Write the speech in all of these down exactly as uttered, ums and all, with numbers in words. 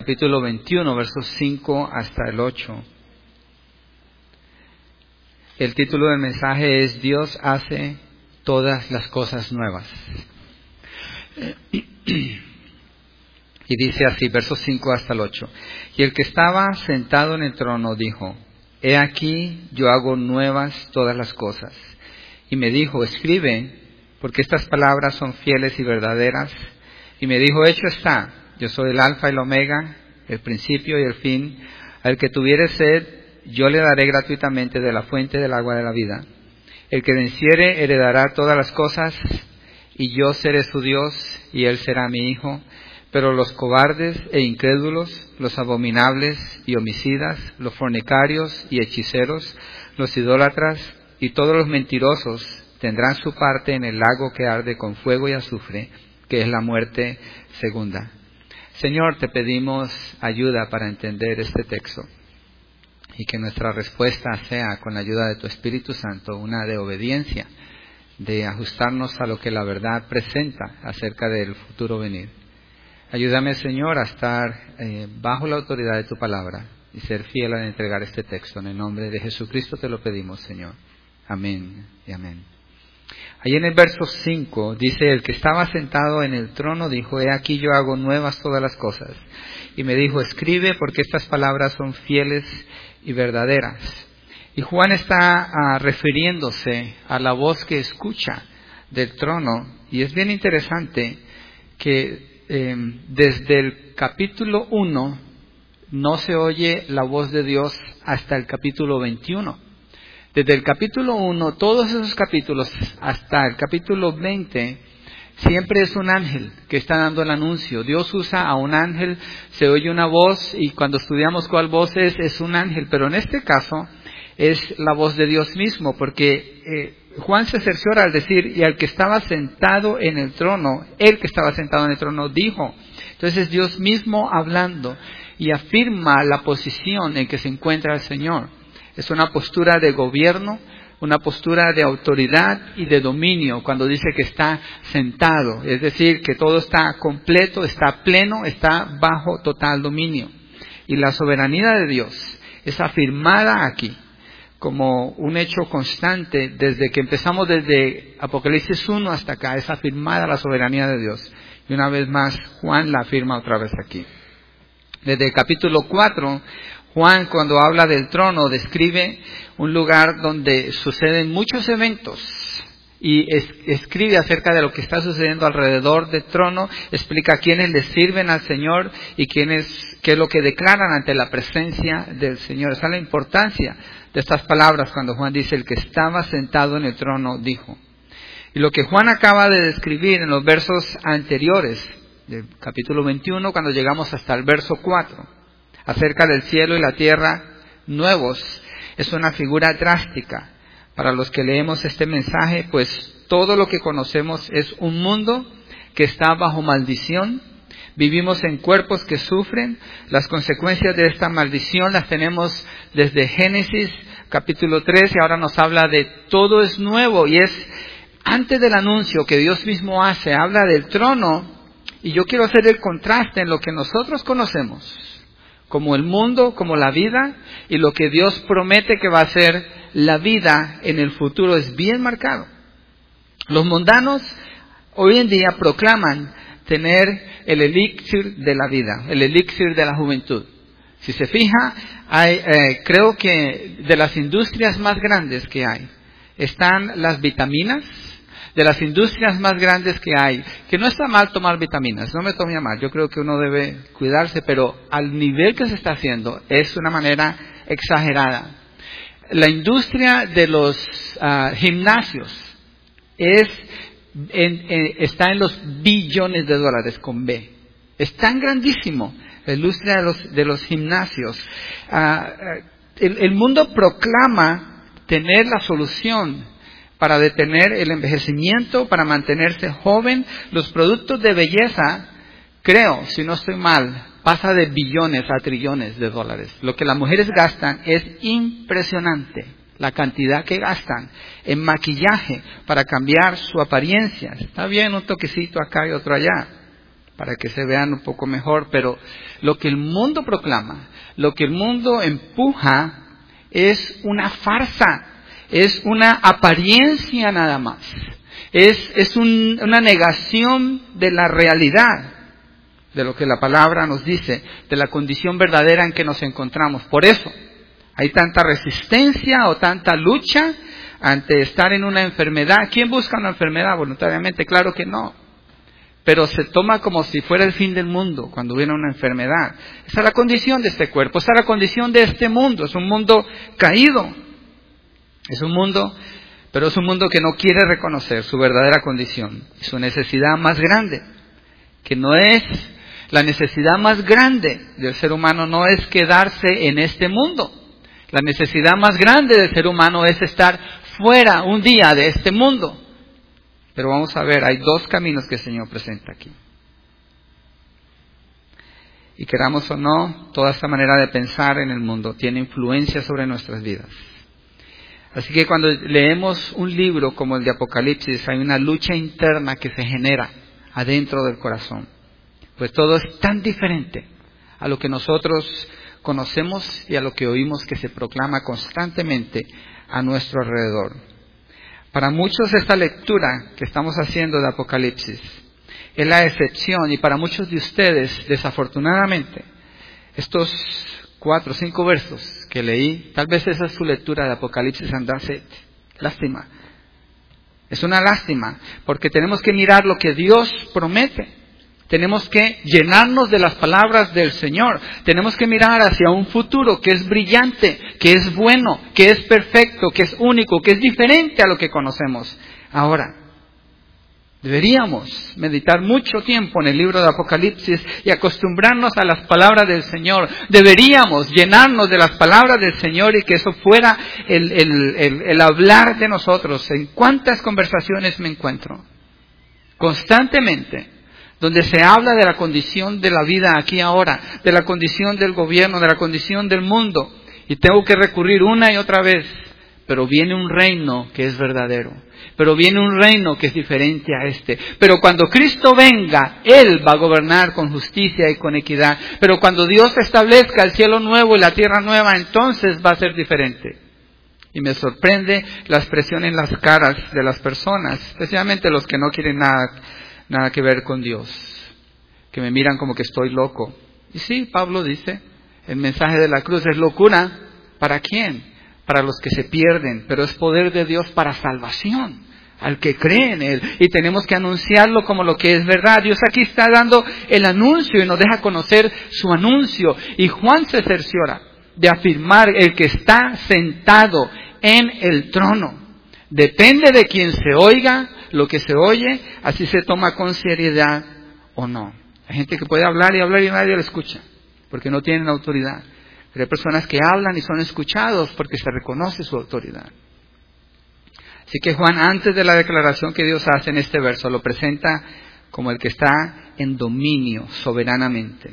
capítulo veintiuno, versos cinco hasta el ocho. El título del mensaje es Dios hace todas las cosas nuevas. Y dice así, versos cinco hasta el ocho. Y el que estaba sentado en el trono dijo, he aquí yo hago nuevas todas las cosas. Y me dijo, escribe, porque estas palabras son fieles y verdaderas. Y me dijo, hecho está, yo soy el alfa y el omega, el principio y el fin. Al que tuviere sed, yo le daré gratuitamente de la fuente del agua de la vida. El que venciere heredará todas las cosas, y yo seré su Dios, y él será mi hijo. Pero los cobardes e incrédulos, los abominables y homicidas, los fornicarios y hechiceros, los idólatras y todos los mentirosos tendrán su parte en el lago que arde con fuego y azufre, que es la muerte segunda. Señor, te pedimos ayuda para entender este texto y que nuestra respuesta sea, con la ayuda de tu Espíritu Santo, una de obediencia, de ajustarnos a lo que la verdad presenta acerca del futuro venir. Ayúdame, Señor, a estar eh, bajo la autoridad de tu palabra y ser fiel al entregar este texto. En el nombre de Jesucristo te lo pedimos, Señor. Amén y amén. Ahí en el verso cinco dice, el que estaba sentado en el trono dijo, he aquí yo hago nuevas todas las cosas. Y me dijo, escribe, porque estas palabras son fieles y verdaderas. Y Juan está uh, refiriéndose a la voz que escucha del trono. Y es bien interesante que Eh, desde el capítulo uno no se oye la voz de Dios hasta el capítulo veintiuno. Desde el capítulo uno, todos esos capítulos hasta el capítulo veinte, siempre es un ángel que está dando el anuncio. Dios usa a un ángel, se oye una voz y cuando estudiamos cuál voz es, es un ángel. Pero en este caso es la voz de Dios mismo, porque eh, Juan se cerciora al decir, y al que estaba sentado en el trono, el que estaba sentado en el trono dijo. Entonces es Dios mismo hablando y afirma la posición en que se encuentra el Señor. Es una postura de gobierno, una postura de autoridad y de dominio cuando dice que está sentado. Es decir, que todo está completo, está pleno, está bajo total dominio. Y la soberanía de Dios es afirmada aquí como un hecho constante desde que empezamos desde Apocalipsis uno hasta acá. Es afirmada la soberanía de Dios. Y una vez más, Juan la afirma otra vez aquí. Desde el capítulo cuatro, Juan, cuando habla del trono, describe un lugar donde suceden muchos eventos. Y es, escribe acerca de lo que está sucediendo alrededor del trono, explica quiénes le sirven al Señor y quiénes, qué es lo que declaran ante la presencia del Señor. Esa es la importancia de estas palabras cuando Juan dice, el que estaba sentado en el trono dijo. Y lo que Juan acaba de describir en los versos anteriores, del capítulo veintiuno, cuando llegamos hasta el verso cuatro, acerca del cielo y la tierra nuevos, es una figura drástica. Para los que leemos este mensaje, pues todo lo que conocemos es un mundo que está bajo maldición. Vivimos en cuerpos que sufren. Las consecuencias de esta maldición las tenemos desde Génesis capítulo tres, y ahora nos habla de todo es nuevo. Y es antes del anuncio que Dios mismo hace, habla del trono. Y yo quiero hacer el contraste en lo que nosotros conocemos, como el mundo, como la vida, y lo que Dios promete que va a ser la vida en el futuro. Es bien marcado. Los mundanos hoy en día proclaman tener el elixir de la vida, el elixir de la juventud. Si se fija, hay, eh, creo que de las industrias más grandes que hay, están las vitaminas. De las industrias más grandes que hay, que no está mal tomar vitaminas, no me tome a mal, yo creo que uno debe cuidarse, pero al nivel que se está haciendo es una manera exagerada. La industria de los uh, gimnasios es en, en, está en los billones de dólares con B. Es tan grandísimo la industria de los, de los gimnasios. Uh, el, el mundo proclama tener la solución para detener el envejecimiento, para mantenerse joven. Los productos de belleza, creo, si no estoy mal, pasa de billones a trillones de dólares. Lo que las mujeres gastan es impresionante, la cantidad que gastan en maquillaje para cambiar su apariencia. Está bien un toquecito acá y otro allá, para que se vean un poco mejor, pero lo que el mundo proclama, lo que el mundo empuja, es una farsa, es una apariencia nada más, es, es un, una negación de la realidad, de lo que la palabra nos dice, de la condición verdadera en que nos encontramos. Por eso hay tanta resistencia o tanta lucha ante estar en una enfermedad. ¿Quién busca una enfermedad voluntariamente? Claro que no. Pero se toma como si fuera el fin del mundo cuando viene una enfermedad. Esa es la condición de este cuerpo, esa es la condición de este mundo. Es un mundo caído. Es un mundo, pero es un mundo que no quiere reconocer su verdadera condición. Su necesidad más grande, que no es, la necesidad más grande del ser humano no es quedarse en este mundo. La necesidad más grande del ser humano es estar fuera un día de este mundo. Pero vamos a ver, hay dos caminos que el Señor presenta aquí. Y queramos o no, toda esta manera de pensar en el mundo tiene influencia sobre nuestras vidas. Así que cuando leemos un libro como el de Apocalipsis, hay una lucha interna que se genera adentro del corazón. Pues todo es tan diferente a lo que nosotros conocemos y a lo que oímos que se proclama constantemente a nuestro alrededor. Para muchos esta lectura que estamos haciendo de Apocalipsis es la excepción, y para muchos de ustedes, desafortunadamente, estos cuatro o cinco versos que leí, tal vez esa es su lectura de Apocalipsis and that's it. Lástima. Es una lástima, porque tenemos que mirar lo que Dios promete. Tenemos que llenarnos de las palabras del Señor. Tenemos que mirar hacia un futuro que es brillante, que es bueno, que es perfecto, que es único, que es diferente a lo que conocemos ahora. Deberíamos meditar mucho tiempo en el libro de Apocalipsis y acostumbrarnos a las palabras del Señor. Deberíamos llenarnos de las palabras del Señor y que eso fuera el, el, el, el hablar de nosotros. ¿En cuántas conversaciones me encuentro? Constantemente. Donde se habla de la condición de la vida aquí ahora, de la condición del gobierno, de la condición del mundo. Y tengo que recurrir una y otra vez. Pero viene un reino que es verdadero. Pero viene un reino que es diferente a este. Pero cuando Cristo venga, Él va a gobernar con justicia y con equidad. Pero cuando Dios establezca el cielo nuevo y la tierra nueva, entonces va a ser diferente. Y me sorprende la expresión en las caras de las personas, especialmente los que no quieren nada Nada que ver con Dios, que me miran como que estoy loco. Y sí, Pablo dice, el mensaje de la cruz es locura. ¿Para quién? Para los que se pierden, pero es poder de Dios para salvación, al que cree en Él. Y tenemos que anunciarlo como lo que es verdad. Dios aquí está dando el anuncio y nos deja conocer su anuncio. Y Juan se cerciora de afirmar el que está sentado en el trono. Depende de quien se oiga, lo que se oye, así se toma con seriedad o no. Hay gente que puede hablar y hablar y nadie lo escucha, porque no tienen autoridad. Pero hay personas que hablan y son escuchados porque se reconoce su autoridad. Así que Juan, antes de la declaración que Dios hace en este verso, lo presenta como el que está en dominio soberanamente.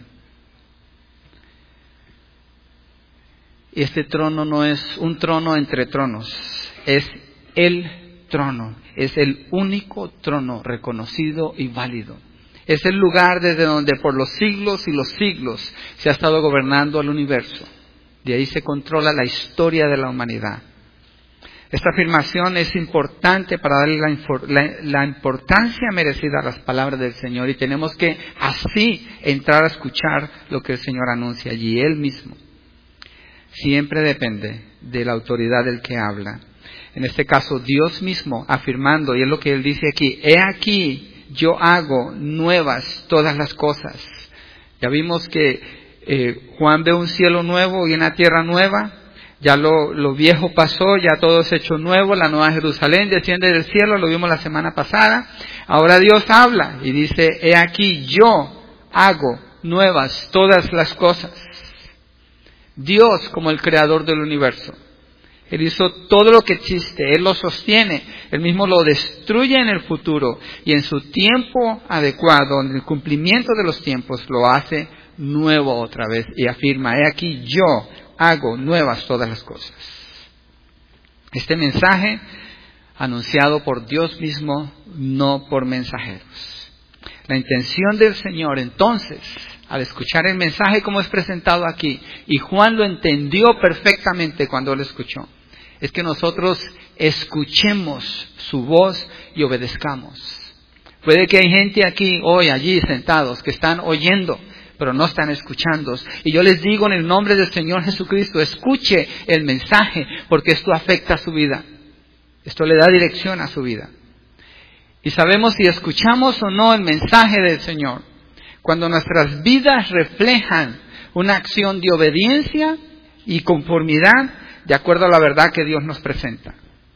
Y este trono no es un trono entre tronos, es el trono, es el único trono reconocido y válido. Es el lugar desde donde por los siglos y los siglos se ha estado gobernando el universo. De ahí se controla la historia de la humanidad. Esta afirmación es importante para darle la, la, la importancia merecida a las palabras del Señor, y tenemos que así entrar a escuchar lo que el Señor anuncia allí, Él mismo. Siempre depende de la autoridad del que habla. En este caso, Dios mismo afirmando, y es lo que Él dice aquí, he aquí, yo hago nuevas todas las cosas. Ya vimos que eh, Juan ve un cielo nuevo y una tierra nueva. Ya lo, lo viejo pasó, ya todo es hecho nuevo, la nueva Jerusalén desciende del cielo, lo vimos la semana pasada. Ahora Dios habla y dice, he aquí, yo hago nuevas todas las cosas. Dios como el creador del universo. Él hizo todo lo que existe, Él lo sostiene, Él mismo lo destruye en el futuro y en su tiempo adecuado, en el cumplimiento de los tiempos, lo hace nuevo otra vez y afirma, he aquí yo hago nuevas todas las cosas. Este mensaje anunciado por Dios mismo, no por mensajeros. La intención del Señor, entonces, al escuchar el mensaje como es presentado aquí, y Juan lo entendió perfectamente cuando lo escuchó, es que nosotros escuchemos su voz y obedezcamos. Puede que hay gente aquí, hoy, allí, sentados, que están oyendo, pero no están escuchando. Y yo les digo en el nombre del Señor Jesucristo, escuche el mensaje, porque esto afecta a su vida. Esto le da dirección a su vida. Y sabemos si escuchamos o no el mensaje del Señor, cuando nuestras vidas reflejan una acción de obediencia y conformidad de acuerdo a la verdad que Dios nos presenta.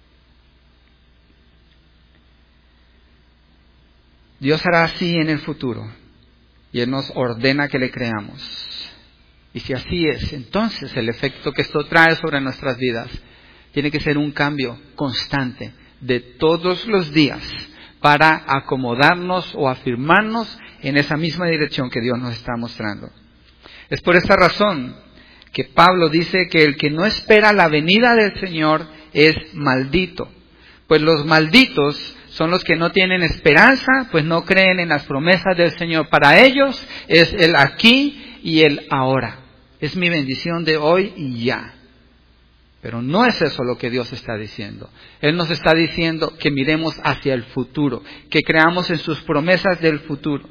Dios hará así en el futuro y Él nos ordena que le creamos. Y si así es, entonces el efecto que esto trae sobre nuestras vidas tiene que ser un cambio constante de todos los días para acomodarnos o afirmarnos en esa misma dirección que Dios nos está mostrando. Es por esta razón que Pablo dice que el que no espera la venida del Señor es maldito. Pues los malditos son los que no tienen esperanza, pues no creen en las promesas del Señor. Para ellos es el aquí y el ahora. Es mi bendición de hoy y ya. Pero no es eso lo que Dios está diciendo. Él nos está diciendo que miremos hacia el futuro, que creamos en sus promesas del futuro.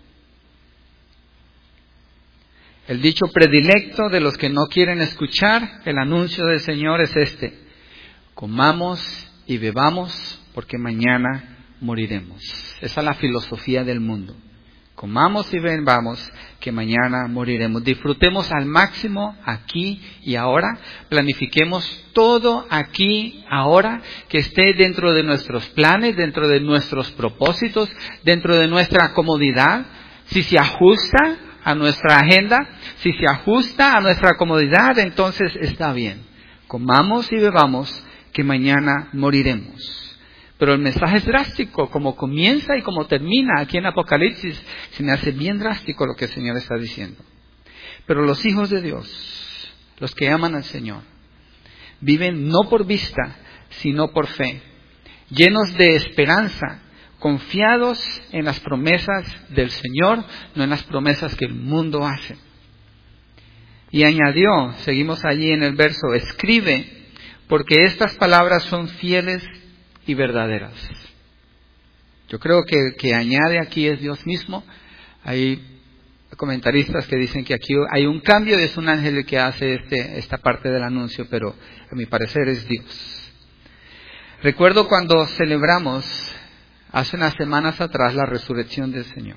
El dicho predilecto de los que no quieren escuchar el anuncio del Señor es este: comamos y bebamos porque mañana moriremos. Esa es la filosofía del mundo. Comamos y bebamos que mañana moriremos. Disfrutemos al máximo aquí y ahora. Planifiquemos todo aquí, ahora, que esté dentro de nuestros planes, dentro de nuestros propósitos, dentro de nuestra comodidad. Si se ajusta a nuestra agenda, si se ajusta a nuestra comodidad, entonces está bien. Comamos y bebamos que mañana moriremos. Pero el mensaje es drástico, como comienza y como termina aquí en Apocalipsis. Se me hace bien drástico lo que el Señor está diciendo. Pero los hijos de Dios, los que aman al Señor, viven no por vista, sino por fe, llenos de esperanza, confiados en las promesas del Señor, no en las promesas que el mundo hace. Y añadió, seguimos allí en el verso, escribe, porque estas palabras son fieles y verdaderas. Yo creo que el que añade aquí es Dios mismo. Hay comentaristas que dicen que aquí hay un cambio, es un ángel el que hace este, esta parte del anuncio, pero a mi parecer es Dios. Recuerdo cuando celebramos hace unas semanas atrás la resurrección del Señor.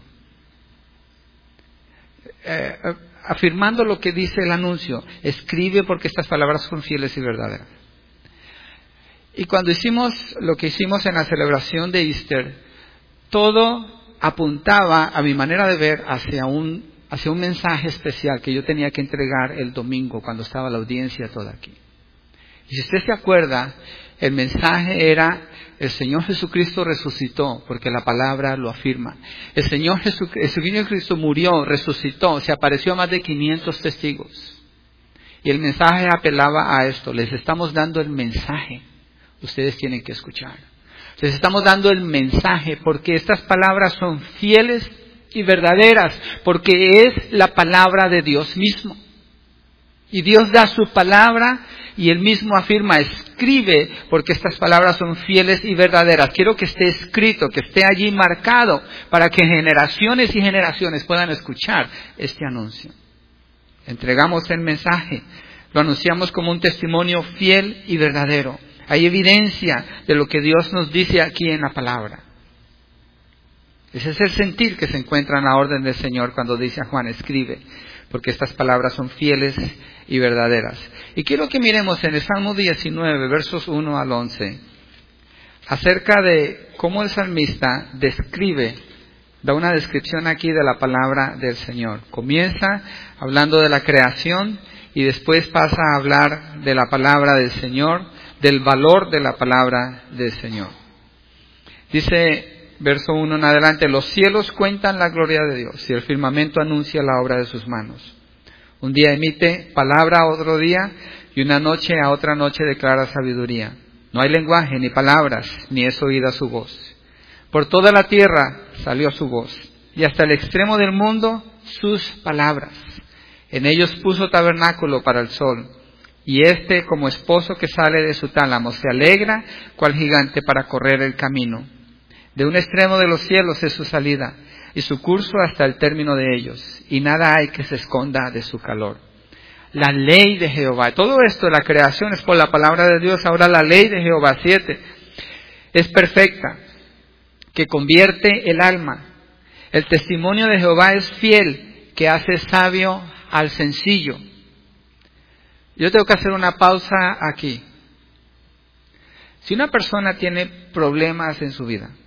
Eh, afirmando lo que dice el anuncio, escribe porque estas palabras son fieles y verdaderas. Y cuando hicimos lo que hicimos en la celebración de Easter, todo apuntaba, a mi manera de ver, hacia un, hacia un mensaje especial que yo tenía que entregar el domingo cuando estaba la audiencia toda aquí. Y si usted se acuerda, el mensaje era: el Señor Jesucristo resucitó, porque la palabra lo afirma. El Señor Jesucristo murió, resucitó, se apareció a más de quinientos testigos. Y el mensaje apelaba a esto: les estamos dando el mensaje. Ustedes tienen que escuchar. Les estamos dando el mensaje porque estas palabras son fieles y verdaderas, porque es la palabra de Dios mismo. Y Dios da su palabra y Él mismo afirma, escribe, porque estas palabras son fieles y verdaderas. Quiero que esté escrito, que esté allí marcado, para que generaciones y generaciones puedan escuchar este anuncio. Entregamos el mensaje, lo anunciamos como un testimonio fiel y verdadero. Hay evidencia de lo que Dios nos dice aquí en la palabra. Ese es el sentir que se encuentra en la orden del Señor cuando dice a Juan, escribe, porque estas palabras son fieles y verdaderas. Y quiero que miremos en el Salmo diecinueve, versos uno al once, acerca de cómo el salmista describe, da una descripción aquí de la palabra del Señor. Comienza hablando de la creación y después pasa a hablar de la palabra del Señor, del valor de la palabra del Señor. Dice, verso uno en adelante, los cielos cuentan la gloria de Dios y el firmamento anuncia la obra de sus manos. Un día emite palabra a otro día y una noche a otra noche declara sabiduría. No hay lenguaje ni palabras, ni es oída su voz. Por toda la tierra salió su voz y hasta el extremo del mundo sus palabras. En ellos puso tabernáculo para el sol, y éste, como esposo que sale de su tálamo, se alegra cual gigante para correr el camino. De un extremo de los cielos es su salida, y su curso hasta el término de ellos, y nada hay que se esconda de su calor. La ley de Jehová, todo esto, la creación es por la palabra de Dios. Ahora la ley de Jehová, siete, es perfecta, que convierte el alma. El testimonio de Jehová es fiel, que hace sabio al sencillo. Yo tengo que hacer una pausa aquí. Si una persona tiene problemas en su vida,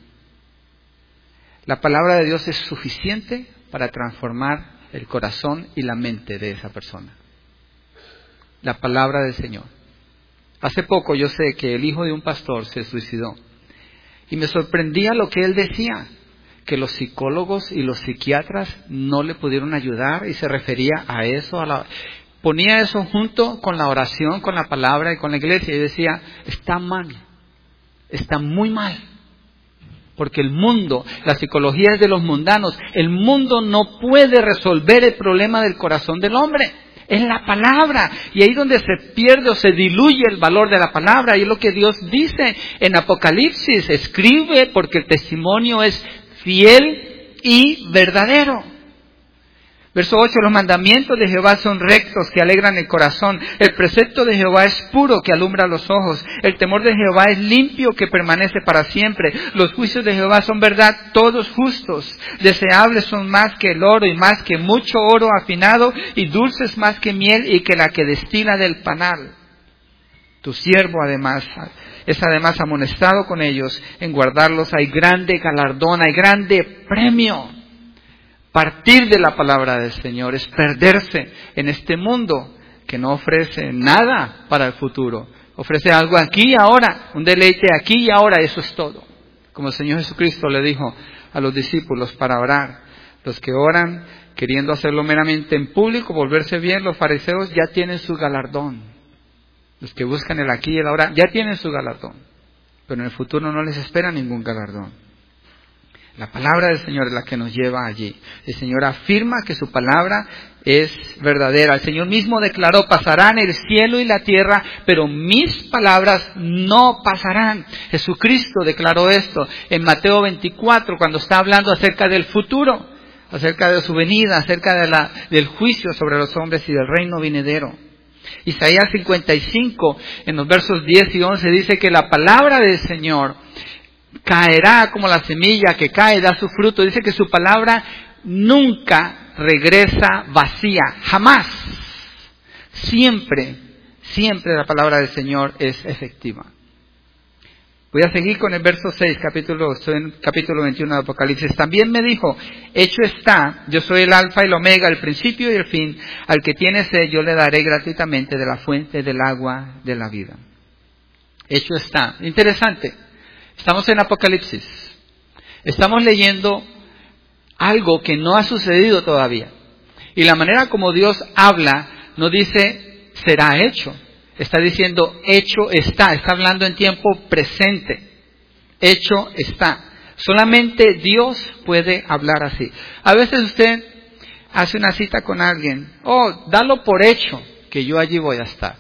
la palabra de Dios es suficiente para transformar el corazón y la mente de esa persona. La palabra del Señor. Hace poco yo sé que el hijo de un pastor se suicidó. Y me sorprendía lo que él decía, que los psicólogos y los psiquiatras no le pudieron ayudar, y se refería a eso, a la... ponía eso junto con la oración, con la palabra y con la iglesia, y decía, está mal, está muy mal. Porque el mundo, la psicología es de los mundanos, el mundo no puede resolver el problema del corazón del hombre. Es la palabra, y ahí donde se pierde o se diluye el valor de la palabra, y es lo que Dios dice en Apocalipsis: escribe porque el testimonio es fiel y verdadero. Verso ocho, los mandamientos de Jehová son rectos, que alegran el corazón. El precepto de Jehová es puro, que alumbra los ojos. El temor de Jehová es limpio, que permanece para siempre. Los juicios de Jehová son verdad, todos justos. Deseables son más que el oro, y más que mucho oro afinado, y dulces más que miel, y que la que destila del panal. Tu siervo además es además amonestado con ellos. En guardarlos hay grande galardón, hay grande premio. Partir de la palabra del Señor es perderse en este mundo que no ofrece nada para el futuro. Ofrece algo aquí y ahora, un deleite aquí y ahora, eso es todo. Como el Señor Jesucristo le dijo a los discípulos para orar. Los que oran queriendo hacerlo meramente en público, volverse bien, los fariseos ya tienen su galardón. Los que buscan el aquí y el ahora ya tienen su galardón. Pero en el futuro no les espera ningún galardón. La palabra del Señor es la que nos lleva allí. El Señor afirma que su palabra es verdadera. El Señor mismo declaró: pasarán el cielo y la tierra, pero mis palabras no pasarán. Jesucristo declaró esto en Mateo veinticuatro, cuando está hablando acerca del futuro, acerca de su venida, acerca de la, del juicio sobre los hombres y del reino venidero. Isaías cincuenta y cinco, en los versos diez y once, dice que la palabra del Señor caerá como la semilla que cae, da su fruto. Dice que su palabra nunca regresa vacía, jamás. Siempre, siempre la palabra del Señor es efectiva. Voy a seguir con el verso seis, capítulo, estoy en capítulo veintiuno de Apocalipsis. También me dijo: hecho está, yo soy el alfa y el omega, el principio y el fin. Al que tiene sed yo le daré gratuitamente de la fuente del agua de la vida. Hecho está. Interesante. Estamos en Apocalipsis. Estamos leyendo algo que no ha sucedido todavía. Y la manera como Dios habla no dice será hecho. Está diciendo hecho está. Está hablando en tiempo presente. Hecho está. Solamente Dios puede hablar así. A veces usted hace una cita con alguien. Oh, dalo por hecho que yo allí voy a estar.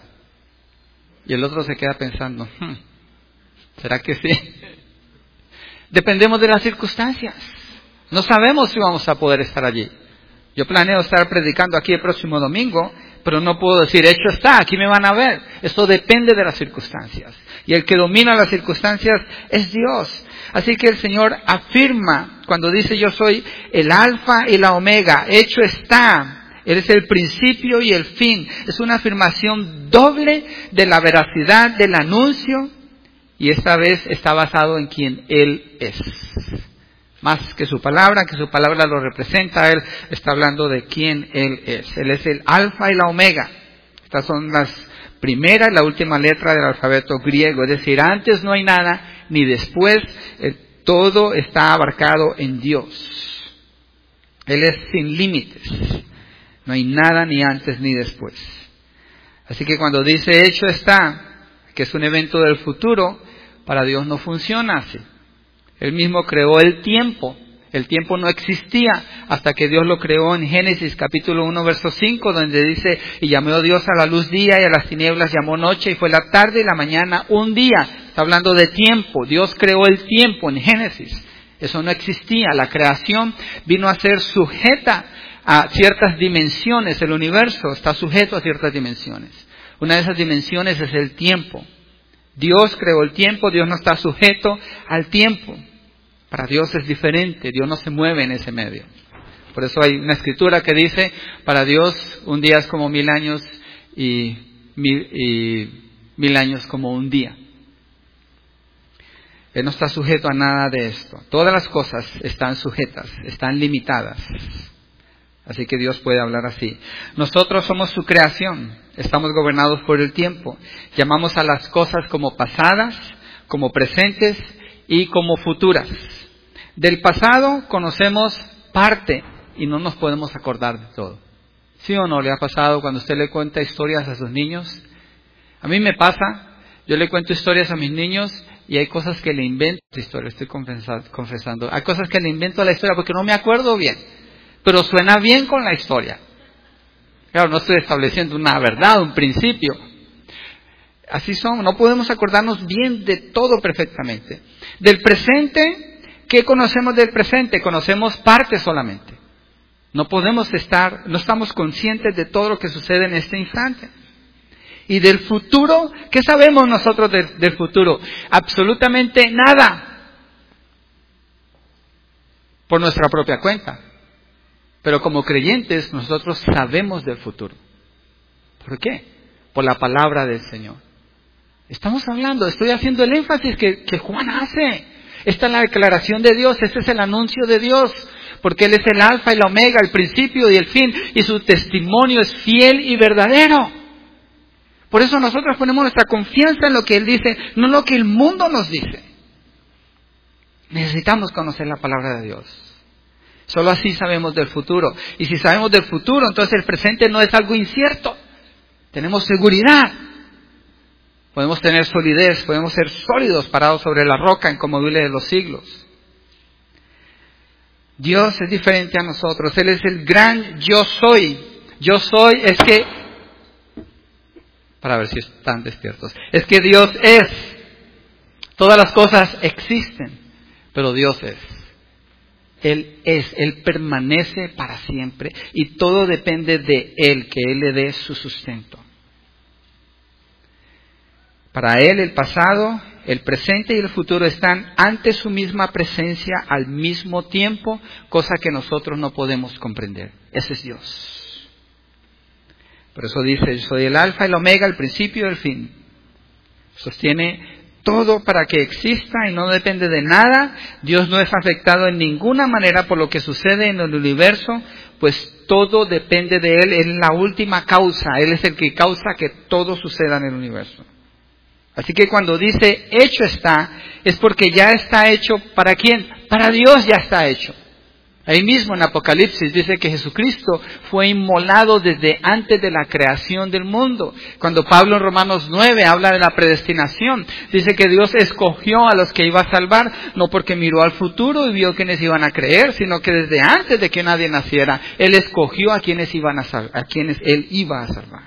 Y el otro se queda pensando, hmm, ¿será que sí? Dependemos de las circunstancias. No sabemos si vamos a poder estar allí. Yo planeo estar predicando aquí el próximo domingo, pero no puedo decir, hecho está, aquí me van a ver. Esto depende de las circunstancias. Y el que domina las circunstancias es Dios. Así que el Señor afirma, cuando dice yo soy el alfa y la omega, hecho está. Él es el principio y el fin. Es una afirmación doble de la veracidad del anuncio. Y esta vez está basado en quien Él es. Más que su palabra, que su palabra lo representa, Él está hablando de quién Él es. Él es el alfa y la omega. Estas son las primera y la última letra del alfabeto griego. Es decir, antes no hay nada, ni después. Eh, todo está abarcado en Dios. Él es sin límites. No hay nada ni antes ni después. Así que cuando dice hecho está, que es un evento del futuro, para Dios no funciona así. Él mismo creó el tiempo. El tiempo no existía hasta que Dios lo creó en Génesis capítulo uno, verso cinco, donde dice, y llamó Dios a la luz día y a las tinieblas llamó noche, y fue la tarde y la mañana un día. Está hablando de tiempo. Dios creó el tiempo en Génesis. Eso no existía. La creación vino a ser sujeta a ciertas dimensiones. El universo está sujeto a ciertas dimensiones. Una de esas dimensiones es el tiempo. Dios creó el tiempo, Dios no está sujeto al tiempo. Para Dios es diferente, Dios no se mueve en ese medio. Por eso hay una escritura que dice, para Dios un día es como mil años y mil, y mil años como un día. Él no está sujeto a nada de esto. Todas las cosas están sujetas, están limitadas. Así que Dios puede hablar así. Nosotros somos su creación, estamos gobernados por el tiempo. Llamamos a las cosas como pasadas, como presentes y como futuras. Del pasado conocemos parte y no nos podemos acordar de todo. ¿Sí o no le ha pasado cuando usted le cuenta historias a sus niños? A mí me pasa, yo le cuento historias a mis niños y hay cosas que le invento a la historia, estoy confesando. Hay cosas que le invento a la historia porque no me acuerdo bien, pero suena bien con la historia. Claro, no estoy estableciendo una verdad, un principio. Así son, no podemos acordarnos bien de todo perfectamente. Del presente, ¿qué conocemos del presente? Conocemos parte solamente. No podemos estar, no estamos conscientes de todo lo que sucede en este instante. Y del futuro, ¿qué sabemos nosotros de, del futuro? Absolutamente nada. Por nuestra propia cuenta. Pero como creyentes, nosotros sabemos del futuro. ¿Por qué? Por la palabra del Señor. Estamos hablando, estoy haciendo el énfasis que, que Juan hace. Esta es la declaración de Dios, este es el anuncio de Dios. Porque Él es el alfa y la omega, el principio y el fin. Y su testimonio es fiel y verdadero. Por eso nosotros ponemos nuestra confianza en lo que Él dice, no en lo que el mundo nos dice. Necesitamos conocer la palabra de Dios. Solo así sabemos del futuro. Y si sabemos del futuro, entonces el presente no es algo incierto. Tenemos seguridad. Podemos tener solidez, podemos ser sólidos, parados sobre la roca, inconmovible de los siglos. Dios es diferente a nosotros. Él es el gran yo soy. Yo soy es que, para ver si están despiertos, es que Dios es. Todas las cosas existen, pero Dios es. Él es, Él permanece para siempre y todo depende de Él, que Él le dé su sustento. Para Él el pasado, el presente y el futuro están ante su misma presencia al mismo tiempo, cosa que nosotros no podemos comprender. Ese es Dios. Por eso dice, yo soy el alfa y el omega, el principio y el fin. Sostiene todo para que exista y no depende de nada. Dios no es afectado en ninguna manera por lo que sucede en el universo, pues todo depende de Él. Él es la última causa. Él es el que causa que todo suceda en el universo. Así que cuando dice hecho está, es porque ya está hecho. ¿Para quién? Para Dios ya está hecho. Ahí mismo en Apocalipsis dice que Jesucristo fue inmolado desde antes de la creación del mundo. Cuando Pablo en Romanos nueve habla de la predestinación, dice que Dios escogió a los que iba a salvar, no porque miró al futuro y vio quienes iban a creer, sino que desde antes de que nadie naciera, Él escogió a quienes iban a salvar, a quienes Él iba a salvar.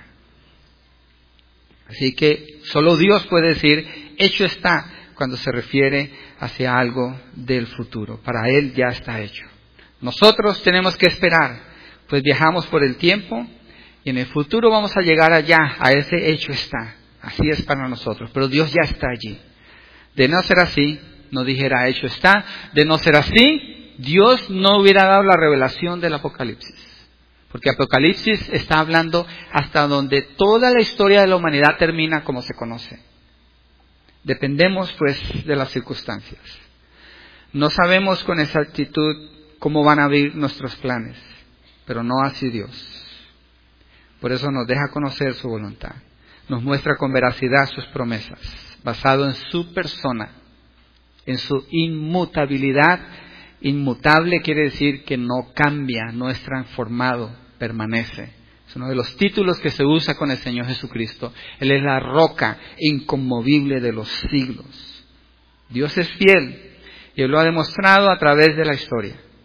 Así que solo Dios puede decir, hecho está, cuando se refiere hacia algo del futuro. Para Él ya está hecho. Nosotros tenemos que esperar, pues viajamos por el tiempo y en el futuro vamos a llegar allá, a ese hecho está. Así es para nosotros, pero Dios ya está allí. De no ser así, no dijera hecho está. De no ser así, Dios no hubiera dado la revelación del Apocalipsis. Porque Apocalipsis está hablando hasta donde toda la historia de la humanidad termina como se conoce. Dependemos pues de las circunstancias. No sabemos con exactitud cómo van a vivir nuestros planes, pero no así Dios. Por eso nos deja conocer su voluntad. Nos muestra con veracidad sus promesas, basado en su persona, en su inmutabilidad. Inmutable quiere decir que no cambia, no es transformado, permanece. Es uno de los títulos que se usa con el Señor Jesucristo. Él es la roca inconmovible de los siglos. Dios es fiel y Él lo ha demostrado a través de la historia.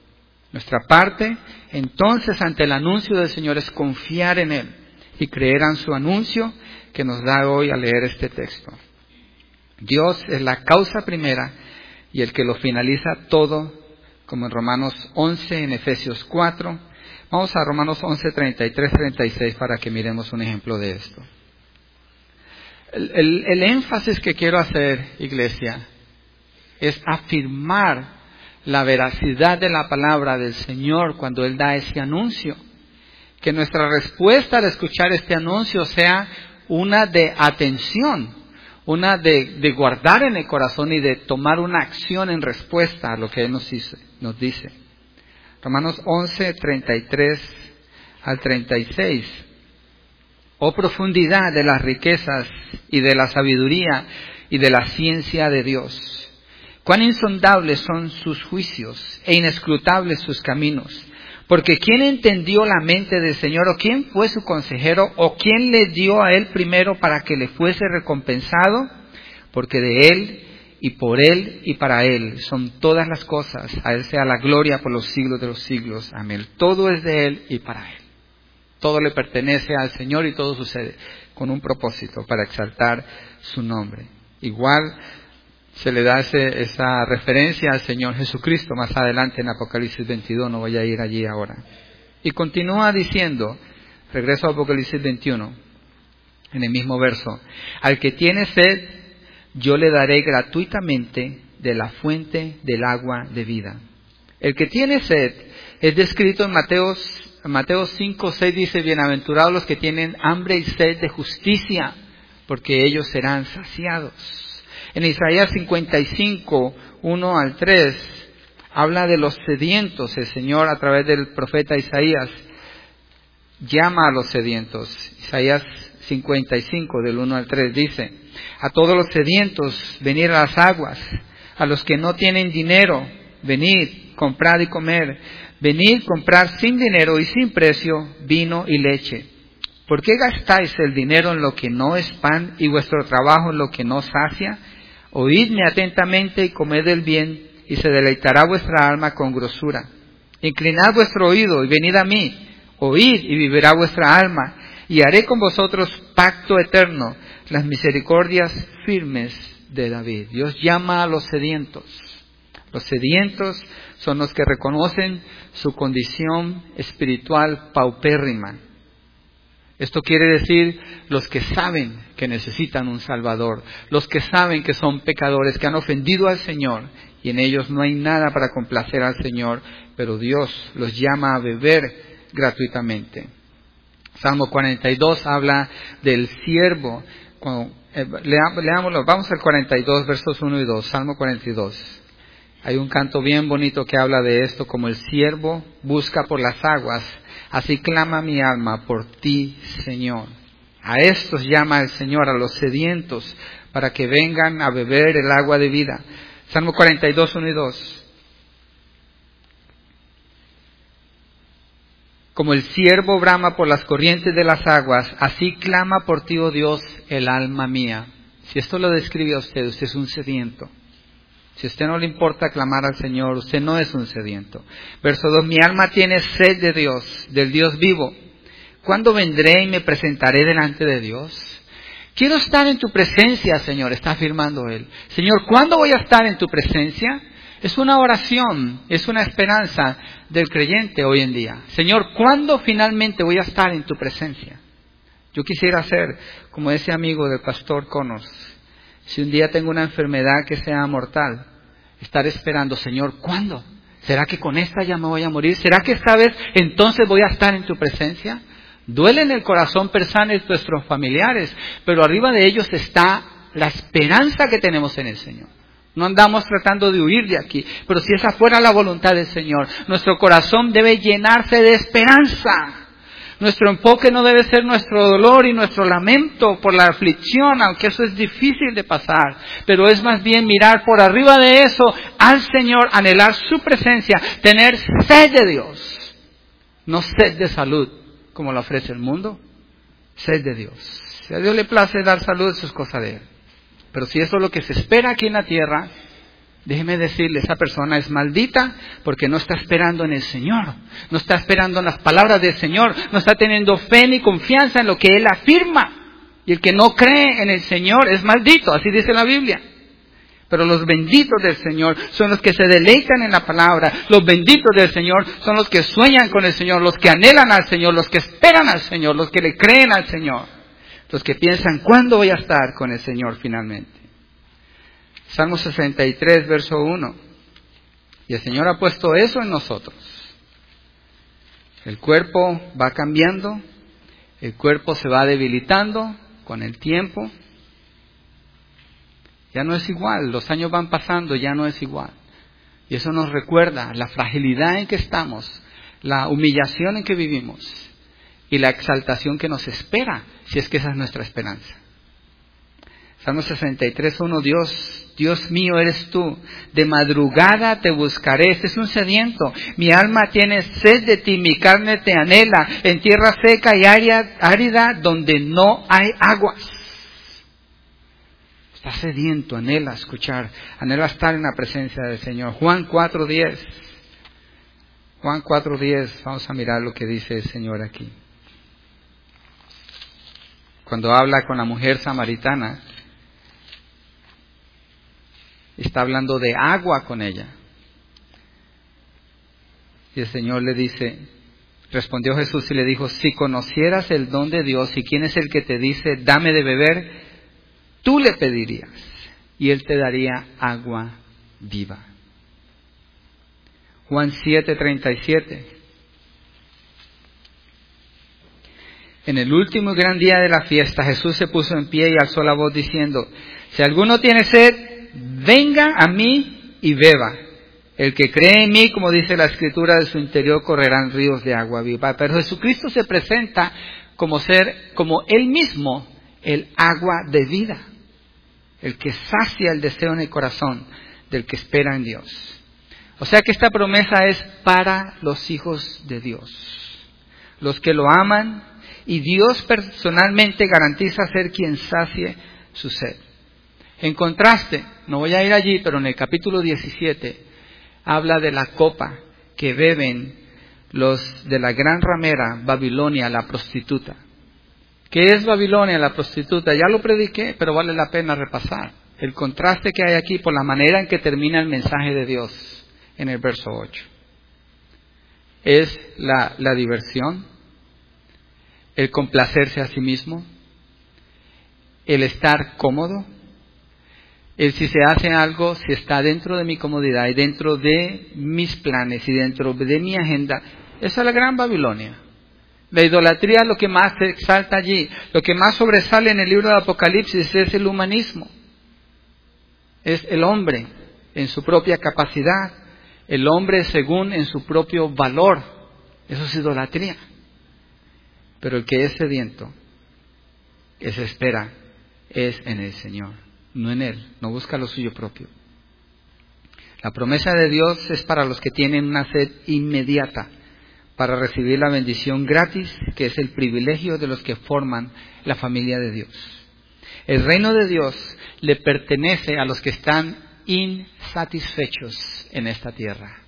Nuestra parte, entonces, ante el anuncio del Señor es confiar en Él y creer en su anuncio que nos da hoy a leer este texto. Dios es la causa primera y el que lo finaliza todo, como en Romanos once, en Efesios cuatro. Vamos a Romanos once, treinta y tres, treinta y seis para que miremos un ejemplo de esto. El, el, el énfasis que quiero hacer, iglesia, es afirmar la veracidad de la palabra del Señor cuando Él da ese anuncio. Que nuestra respuesta al escuchar este anuncio sea una de atención, una de, de guardar en el corazón y de tomar una acción en respuesta a lo que Él nos dice. Nos dice. Romanos once, treinta y tres al treinta y seis. Oh profundidad de las riquezas y de la sabiduría y de la ciencia de Dios. Cuán insondables son sus juicios e inescrutables sus caminos. Porque ¿quién entendió la mente del Señor? ¿O quién fue su consejero? ¿O quién le dio a Él primero para que le fuese recompensado? Porque de Él y por Él y para Él son todas las cosas. A Él sea la gloria por los siglos de los siglos. Amén. Todo es de Él y para Él. Todo le pertenece al Señor y todo sucede con un propósito para exaltar su nombre. Igual se le da ese, esa referencia al Señor Jesucristo más adelante en Apocalipsis veintidós, no voy a ir allí ahora. Y continúa diciendo, regreso a Apocalipsis veintiuno, en el mismo verso, al que tiene sed, yo le daré gratuitamente de la fuente del agua de vida. El que tiene sed es descrito en Mateo, Mateo cinco, seis, dice, bienaventurados los que tienen hambre y sed de justicia, porque ellos serán saciados. En Isaías cincuenta y cinco, uno al tres, habla de los sedientos. El Señor, a través del profeta Isaías, llama a los sedientos. Isaías cincuenta y cinco, del uno al tres, dice, a todos los sedientos, venid a las aguas, a los que no tienen dinero, venid, comprad y comer, venid, comprar sin dinero y sin precio vino y leche. ¿Por qué gastáis el dinero en lo que no es pan y vuestro trabajo en lo que no sacia? Oídme atentamente y comed el bien, y se deleitará vuestra alma con grosura. Inclinad vuestro oído y venid a mí, oíd y vivirá vuestra alma, y haré con vosotros pacto eterno, las misericordias firmes de David. Dios llama a los sedientos. Los sedientos son los que reconocen su condición espiritual paupérrima. Esto quiere decir los que saben que necesitan un Salvador, los que saben que son pecadores, que han ofendido al Señor y en ellos no hay nada para complacer al Señor, pero Dios los llama a beber gratuitamente. Salmo cuarenta y dos habla del siervo. Cuando, eh, lea, leámoslo, vamos al cuarenta y dos, versos uno y dos, Salmo cuarenta y dos. Hay un canto bien bonito que habla de esto, como el siervo busca por las aguas. Así clama mi alma por ti, Señor. A estos llama el Señor, a los sedientos, para que vengan a beber el agua de vida. Salmo cuarenta y dos, uno y dos. Como el ciervo brama por las corrientes de las aguas, así clama por ti, oh Dios, el alma mía. Si esto lo describe a usted, usted es un sediento. Si a usted no le importa clamar al Señor, usted no es un sediento. Verso dos, mi alma tiene sed de Dios, del Dios vivo. ¿Cuándo vendré y me presentaré delante de Dios? Quiero estar en tu presencia, Señor, está afirmando él. Señor, ¿cuándo voy a estar en tu presencia? Es una oración, es una esperanza del creyente hoy en día. Señor, ¿cuándo finalmente voy a estar en tu presencia? Yo quisiera ser como ese amigo del pastor Connors. Si un día tengo una enfermedad que sea mortal, estar esperando, Señor, ¿cuándo? ¿Será que con esta ya me voy a morir? ¿Será que esta vez entonces voy a estar en tu presencia? Duele en el corazón pensar en nuestros familiares, pero arriba de ellos está la esperanza que tenemos en el Señor. No andamos tratando de huir de aquí, pero si esa fuera la voluntad del Señor, nuestro corazón debe llenarse de esperanza. Nuestro enfoque no debe ser nuestro dolor y nuestro lamento por la aflicción, aunque eso es difícil de pasar, pero es más bien mirar por arriba de eso al Señor, anhelar su presencia, tener sed de Dios, no sed de salud como la ofrece el mundo, sed de Dios. Si a Dios le place dar salud, eso es cosa de Él. Pero si eso es lo que se espera aquí en la tierra, Déjeme decirle, esa persona es maldita porque no está esperando en el Señor, no está esperando en las palabras del Señor, no está teniendo fe ni confianza en lo que Él afirma. Y el que no cree en el Señor es maldito, así dice la Biblia. Pero los benditos del Señor son los que se deleitan en la palabra. Los benditos del Señor son los que sueñan con el Señor, los que anhelan al Señor, los que esperan al Señor, los que le creen al Señor. Los que piensan, ¿cuándo voy a estar con el Señor finalmente? Salmo sesenta y tres, verso uno. Y el Señor ha puesto eso en nosotros. El cuerpo va cambiando, el cuerpo se va debilitando con el tiempo. Ya no es igual, los años van pasando, ya no es igual. Y eso nos recuerda la fragilidad en que estamos, la humillación en que vivimos y la exaltación que nos espera, si es que esa es nuestra esperanza. Salmo sesenta y tres, uno, Dios, Dios mío eres tú, de madrugada te buscaré. Este es un sediento, mi alma tiene sed de ti, mi carne te anhela, en tierra seca y árida donde no hay aguas. Está sediento, anhela escuchar, anhela estar en la presencia del Señor. Juan cuatro diez. Juan cuatro diez, vamos a mirar lo que dice el Señor aquí. Cuando habla con la mujer samaritana, está hablando de agua con ella. Y el Señor le dice, respondió Jesús y le dijo, si conocieras el don de Dios y quién es el que te dice, dame de beber, tú le pedirías y Él te daría agua viva. Juan siete treinta y siete. En el último gran día de la fiesta, Jesús se puso en pie y alzó la voz diciendo, si alguno tiene sed, venga a mí y beba. El que cree en mí, como dice la Escritura, de su interior correrán ríos de agua viva. Pero Jesucristo se presenta como ser, como Él mismo, el agua de vida. El que sacia el deseo en el corazón del que espera en Dios. O sea que esta promesa es para los hijos de Dios. Los que lo aman, y Dios personalmente garantiza ser quien sacie su sed. En contraste, no voy a ir allí, pero en el capítulo diecisiete habla de la copa que beben los de la gran ramera Babilonia, la prostituta. ¿Qué es Babilonia, la prostituta? Ya lo prediqué, pero vale la pena repasar. El contraste que hay aquí por la manera en que termina el mensaje de Dios en el verso ocho. Es la, la diversión, el complacerse a sí mismo, el estar cómodo, el si se hace algo, si está dentro de mi comodidad y dentro de mis planes y dentro de mi agenda. Esa es la gran Babilonia. La idolatría es lo que más se exalta allí. Lo que más sobresale en el libro de Apocalipsis es el humanismo. Es el hombre en su propia capacidad, el hombre según en su propio valor. Eso es idolatría. Pero el que es sediento, que se espera, es en el Señor, no en Él, no busca lo suyo propio. La promesa de Dios es para los que tienen una sed inmediata, para recibir la bendición gratis, que es el privilegio de los que forman la familia de Dios. El reino de Dios le pertenece a los que están insatisfechos en esta tierra.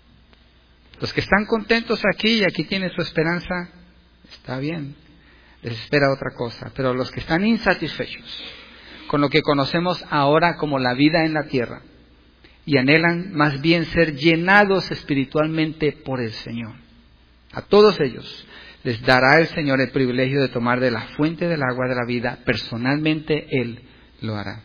Los que están contentos aquí y aquí tienen su esperanza, está bien, les espera otra cosa. Pero los que están insatisfechos con lo que conocemos ahora como la vida en la tierra y anhelan más bien ser llenados espiritualmente por el Señor, a todos ellos les dará el Señor el privilegio de tomar de la fuente del agua de la vida. Personalmente Él lo hará.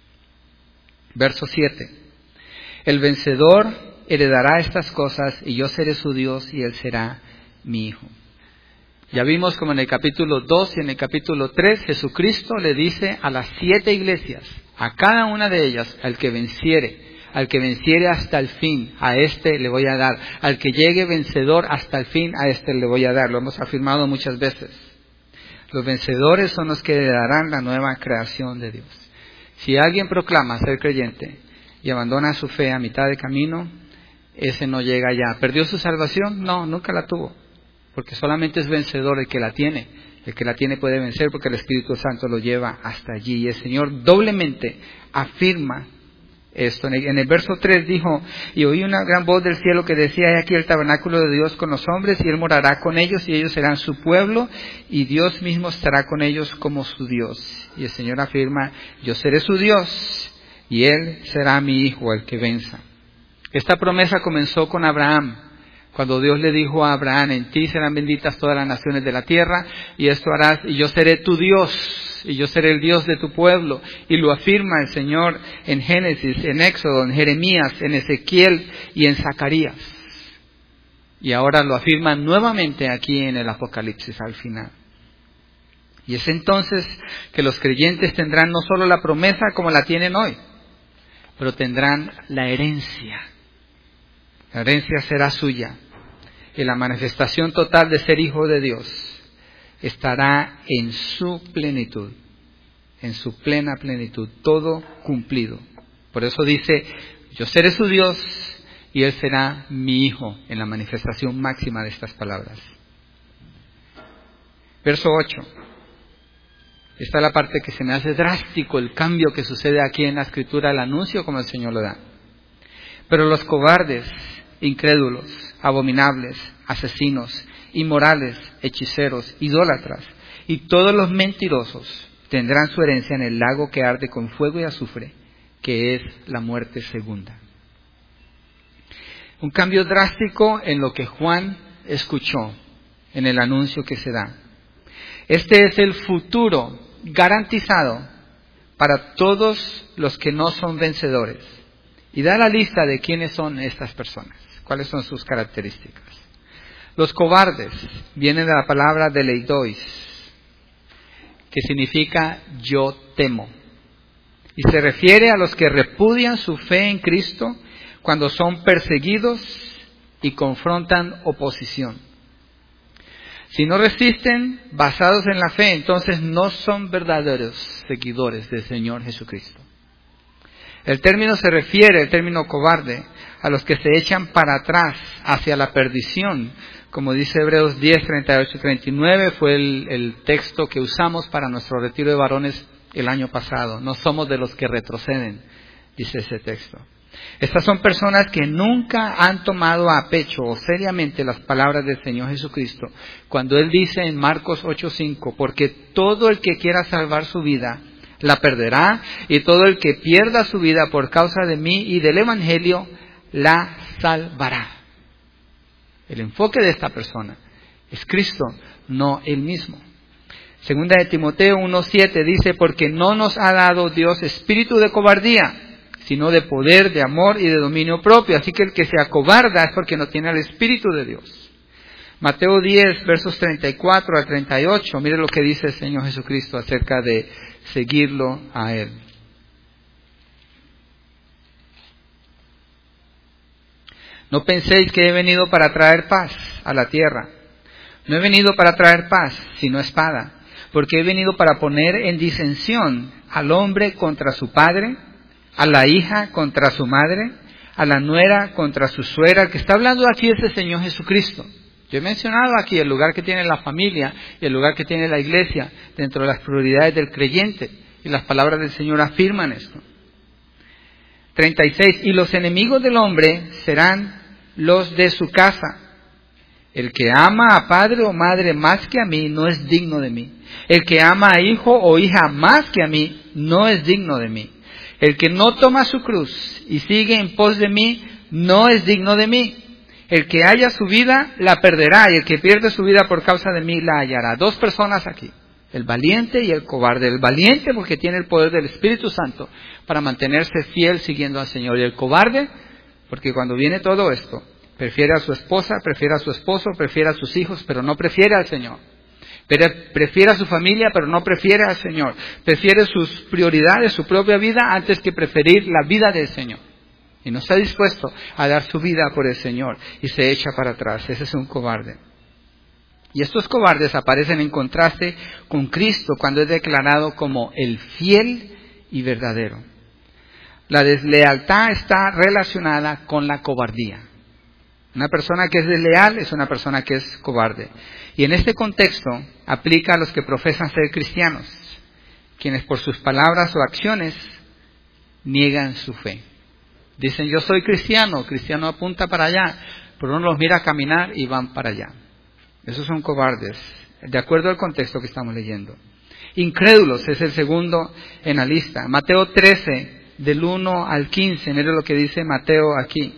Verso siete. El vencedor heredará estas cosas y yo seré su Dios y Él será mi hijo. Ya vimos como en el capítulo dos y en el capítulo tres Jesucristo le dice a las siete iglesias, a cada una de ellas, al que venciere, al que venciere hasta el fin, a este le voy a dar. Al que llegue vencedor hasta el fin, a este le voy a dar. Lo hemos afirmado muchas veces. Los vencedores son los que heredarán la nueva creación de Dios. Si alguien proclama ser creyente y abandona su fe a mitad de camino, ese no llega ya. ¿Perdió su salvación? No, nunca la tuvo. Porque solamente es vencedor el que la tiene. El que la tiene puede vencer porque el Espíritu Santo lo lleva hasta allí. Y el Señor doblemente afirma esto. En el verso tres dijo, y oí una gran voz del cielo que decía, he aquí el tabernáculo de Dios con los hombres, y Él morará con ellos, y ellos serán su pueblo, y Dios mismo estará con ellos como su Dios. Y el Señor afirma, yo seré su Dios, y Él será mi hijo, el que venza. Esta promesa comenzó con Abraham, cuando Dios le dijo a Abraham, en ti serán benditas todas las naciones de la tierra, y esto harás, y yo seré tu Dios, y yo seré el Dios de tu pueblo. Y lo afirma el Señor en Génesis, en Éxodo, en Jeremías, en Ezequiel y en Zacarías. Y ahora lo afirma nuevamente aquí en el Apocalipsis al final. Y es entonces que los creyentes tendrán no solo la promesa como la tienen hoy, pero tendrán la herencia. La herencia será suya. Y la manifestación total de ser hijo de Dios estará en su plenitud, en su plena plenitud, todo cumplido. Por eso dice, yo seré su Dios y Él será mi hijo, en la manifestación máxima de estas palabras. Verso ocho. Esta es la parte que se me hace drástico, el cambio que sucede aquí en la Escritura, el anuncio como el Señor lo da. Pero los cobardes, incrédulos, abominables, asesinos, inmorales, hechiceros, idólatras y todos los mentirosos tendrán su herencia en el lago que arde con fuego y azufre, que es la muerte segunda. Un cambio drástico en lo que Juan escuchó en el anuncio que se da. Este es el futuro garantizado para todos los que no son vencedores. Y da la lista de quiénes son estas personas, cuáles son sus características. Los cobardes vienen de la palabra deleidois, que significa yo temo. Y se refiere a los que repudian su fe en Cristo cuando son perseguidos y confrontan oposición. Si no resisten basados en la fe, entonces no son verdaderos seguidores del Señor Jesucristo. El término se refiere, el término cobarde, a los que se echan para atrás hacia la perdición. Como dice Hebreos diez, treinta y ocho y treinta y nueve, fue el, el texto que usamos para nuestro retiro de varones el año pasado. No somos de los que retroceden, dice ese texto. Estas son personas que nunca han tomado a pecho o seriamente las palabras del Señor Jesucristo, cuando Él dice en Marcos ocho cinco, porque todo el que quiera salvar su vida, la perderá, y todo el que pierda su vida por causa de mí y del Evangelio, la salvará. El enfoque de esta persona es Cristo, no Él mismo. Segunda de Timoteo uno siete dice, porque no nos ha dado Dios espíritu de cobardía, sino de poder, de amor y de dominio propio. Así que el que se acobarda es porque no tiene el espíritu de Dios. Mateo diez, versos treinta y cuatro a treinta y ocho, mire lo que dice el Señor Jesucristo acerca de seguirlo a Él. No penséis que he venido para traer paz a la tierra. No he venido para traer paz, sino espada, porque he venido para poner en disensión al hombre contra su padre, a la hija contra su madre, a la nuera contra su suegra. El que está hablando aquí es el Señor Jesucristo. Yo he mencionado aquí el lugar que tiene la familia y el lugar que tiene la iglesia dentro de las prioridades del creyente, y las palabras del Señor afirman esto. treinta y seis, y los enemigos del hombre serán los de su casa. El que ama a padre o madre más que a mí no es digno de mí. El que ama a hijo o hija más que a mí no es digno de mí. El que no toma su cruz y sigue en pos de mí no es digno de mí. El que haya su vida la perderá, y el que pierde su vida por causa de mí la hallará. Dos personas aquí, el valiente y el cobarde. El valiente porque tiene el poder del Espíritu Santo para mantenerse fiel siguiendo al Señor. Y el cobarde porque cuando viene todo esto, prefiere a su esposa, prefiere a su esposo, prefiere a sus hijos, pero no prefiere al Señor. Prefiere a su familia, pero no prefiere al Señor. Prefiere sus prioridades, su propia vida, antes que preferir la vida del Señor. Y no está dispuesto a dar su vida por el Señor y se echa para atrás. Ese es un cobarde. Y estos cobardes aparecen en contraste con Cristo cuando es declarado como el fiel y verdadero. La deslealtad está relacionada con la cobardía. Una persona que es desleal es una persona que es cobarde. Y en este contexto aplica a los que profesan ser cristianos, quienes por sus palabras o acciones niegan su fe. Dicen, yo soy cristiano, cristiano apunta para allá, pero uno los mira caminar y van para allá. Esos son cobardes, de acuerdo al contexto que estamos leyendo. Incrédulos es el segundo en la lista. Mateo trece, del uno al quince, mire lo que dice Mateo aquí.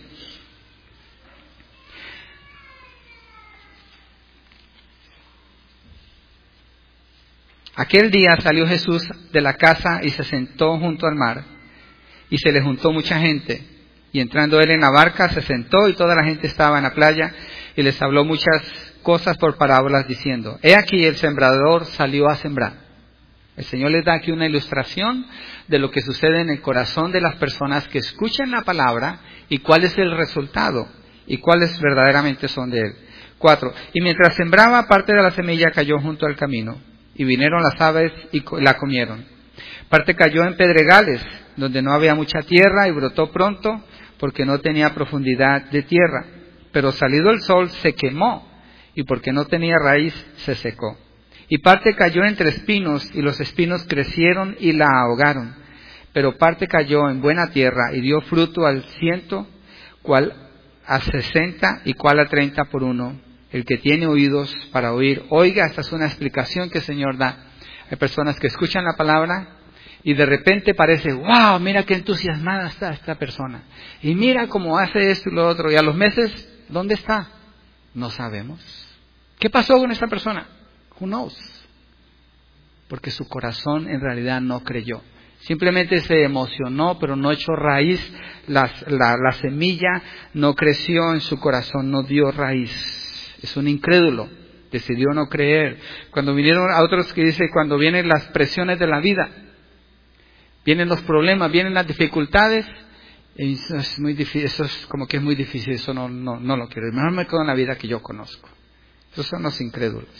Aquel día salió Jesús de la casa y se sentó junto al mar, y se le juntó mucha gente. Y entrando él en la barca, se sentó, y toda la gente estaba en la playa, y les habló muchas cosas por parábolas, diciendo, he aquí el sembrador salió a sembrar. El Señor les da aquí una ilustración de lo que sucede en el corazón de las personas que escuchan la palabra, y cuál es el resultado, y cuáles verdaderamente son de él. Cuatro, y mientras sembraba, parte de la semilla cayó junto al camino, y vinieron las aves y la comieron. Parte cayó en pedregales, donde no había mucha tierra, y brotó pronto, porque no tenía profundidad de tierra. Pero salido el sol se quemó, y porque no tenía raíz se secó. Y parte cayó entre espinos, y los espinos crecieron y la ahogaron. Pero parte cayó en buena tierra, y dio fruto al ciento, cual a sesenta, y cual a treinta por uno. El que tiene oídos para oír, oiga. Esta es una explicación que el Señor da. Hay personas que escuchan la palabra y de repente parece, wow, mira qué entusiasmada está esta persona. Y mira cómo hace esto y lo otro. Y a los meses, ¿dónde está? No sabemos. ¿Qué pasó con esta persona? Who knows? Porque su corazón en realidad no creyó. Simplemente se emocionó, pero no echó raíz. La, la, la semilla no creció en su corazón, no dio raíz. Es un incrédulo, decidió no creer. Cuando vinieron a otros que dice, cuando vienen las presiones de la vida, vienen los problemas, vienen las dificultades, y eso es muy difícil, eso es como que es muy difícil, eso no, no, no lo quiero. Mejor me quedo en la vida que yo conozco. Esos son los incrédulos.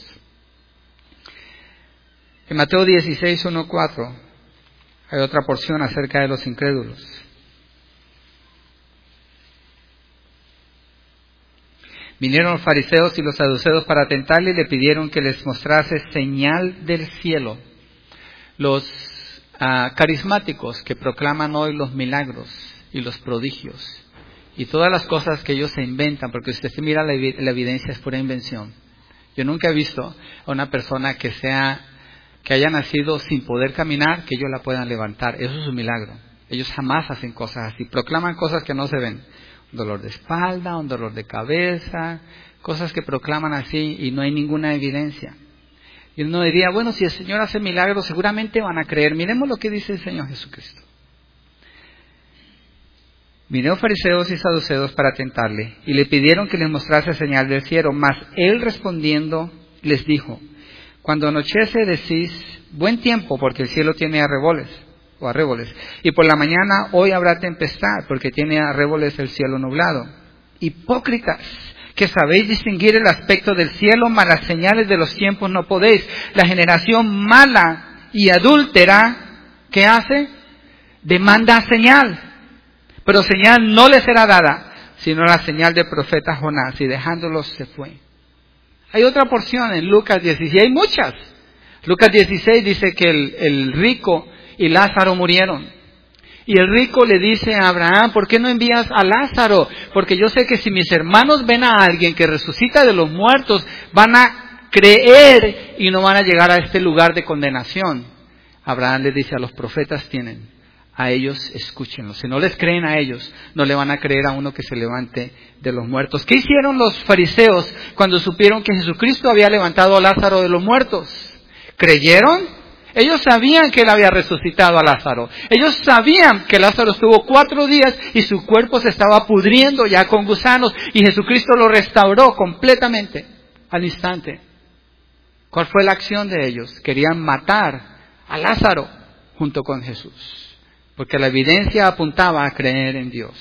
En Mateo dieciséis, uno, cuatro, hay otra porción acerca de los incrédulos. Vinieron los fariseos y los saduceos para tentarle y le pidieron que les mostrase señal del cielo. Los uh, carismáticos que proclaman hoy los milagros y los prodigios y todas las cosas que ellos se inventan, porque si usted mira la, la evidencia es pura invención. Yo nunca he visto a una persona que sea que haya nacido sin poder caminar, que ellos la puedan levantar. Eso es un milagro. Ellos jamás hacen cosas así, proclaman cosas que no se ven. Un dolor de espalda, un dolor de cabeza, cosas que proclaman así y no hay ninguna evidencia. Y uno diría, bueno, si el Señor hace milagros, seguramente van a creer. Miremos lo que dice el Señor Jesucristo. Vinieron fariseos y saduceos para tentarle, y le pidieron que les mostrase señal del cielo. Mas él respondiendo les dijo, cuando anochece decís, buen tiempo, porque el cielo tiene arreboles. o arreboles. Y por la mañana hoy habrá tempestad, porque tiene arreboles el cielo nublado. Hipócritas, que sabéis distinguir el aspecto del cielo, mas las señales de los tiempos no podéis. La generación mala y adúltera, ¿qué hace? Demanda señal, pero señal no le será dada, sino la señal del profeta Jonás, y dejándolos se fue. Hay otra porción en Lucas dieciséis, hay muchas. Lucas dieciséis dice que el, el rico y Lázaro murieron. Y el rico le dice a Abraham, ¿por qué no envías a Lázaro? Porque yo sé que si mis hermanos ven a alguien que resucita de los muertos, van a creer y no van a llegar a este lugar de condenación. Abraham les dice, a los profetas tienen, a ellos escúchenlos. Si no les creen a ellos, no le van a creer a uno que se levante de los muertos. ¿Qué hicieron los fariseos cuando supieron que Jesucristo había levantado a Lázaro de los muertos? ¿Creyeron? Ellos sabían que él había resucitado a Lázaro. Ellos sabían que Lázaro estuvo cuatro días y su cuerpo se estaba pudriendo ya con gusanos, y Jesucristo lo restauró completamente al instante. ¿Cuál fue la acción de ellos? Querían matar a Lázaro junto con Jesús, porque la evidencia apuntaba a creer en Dios.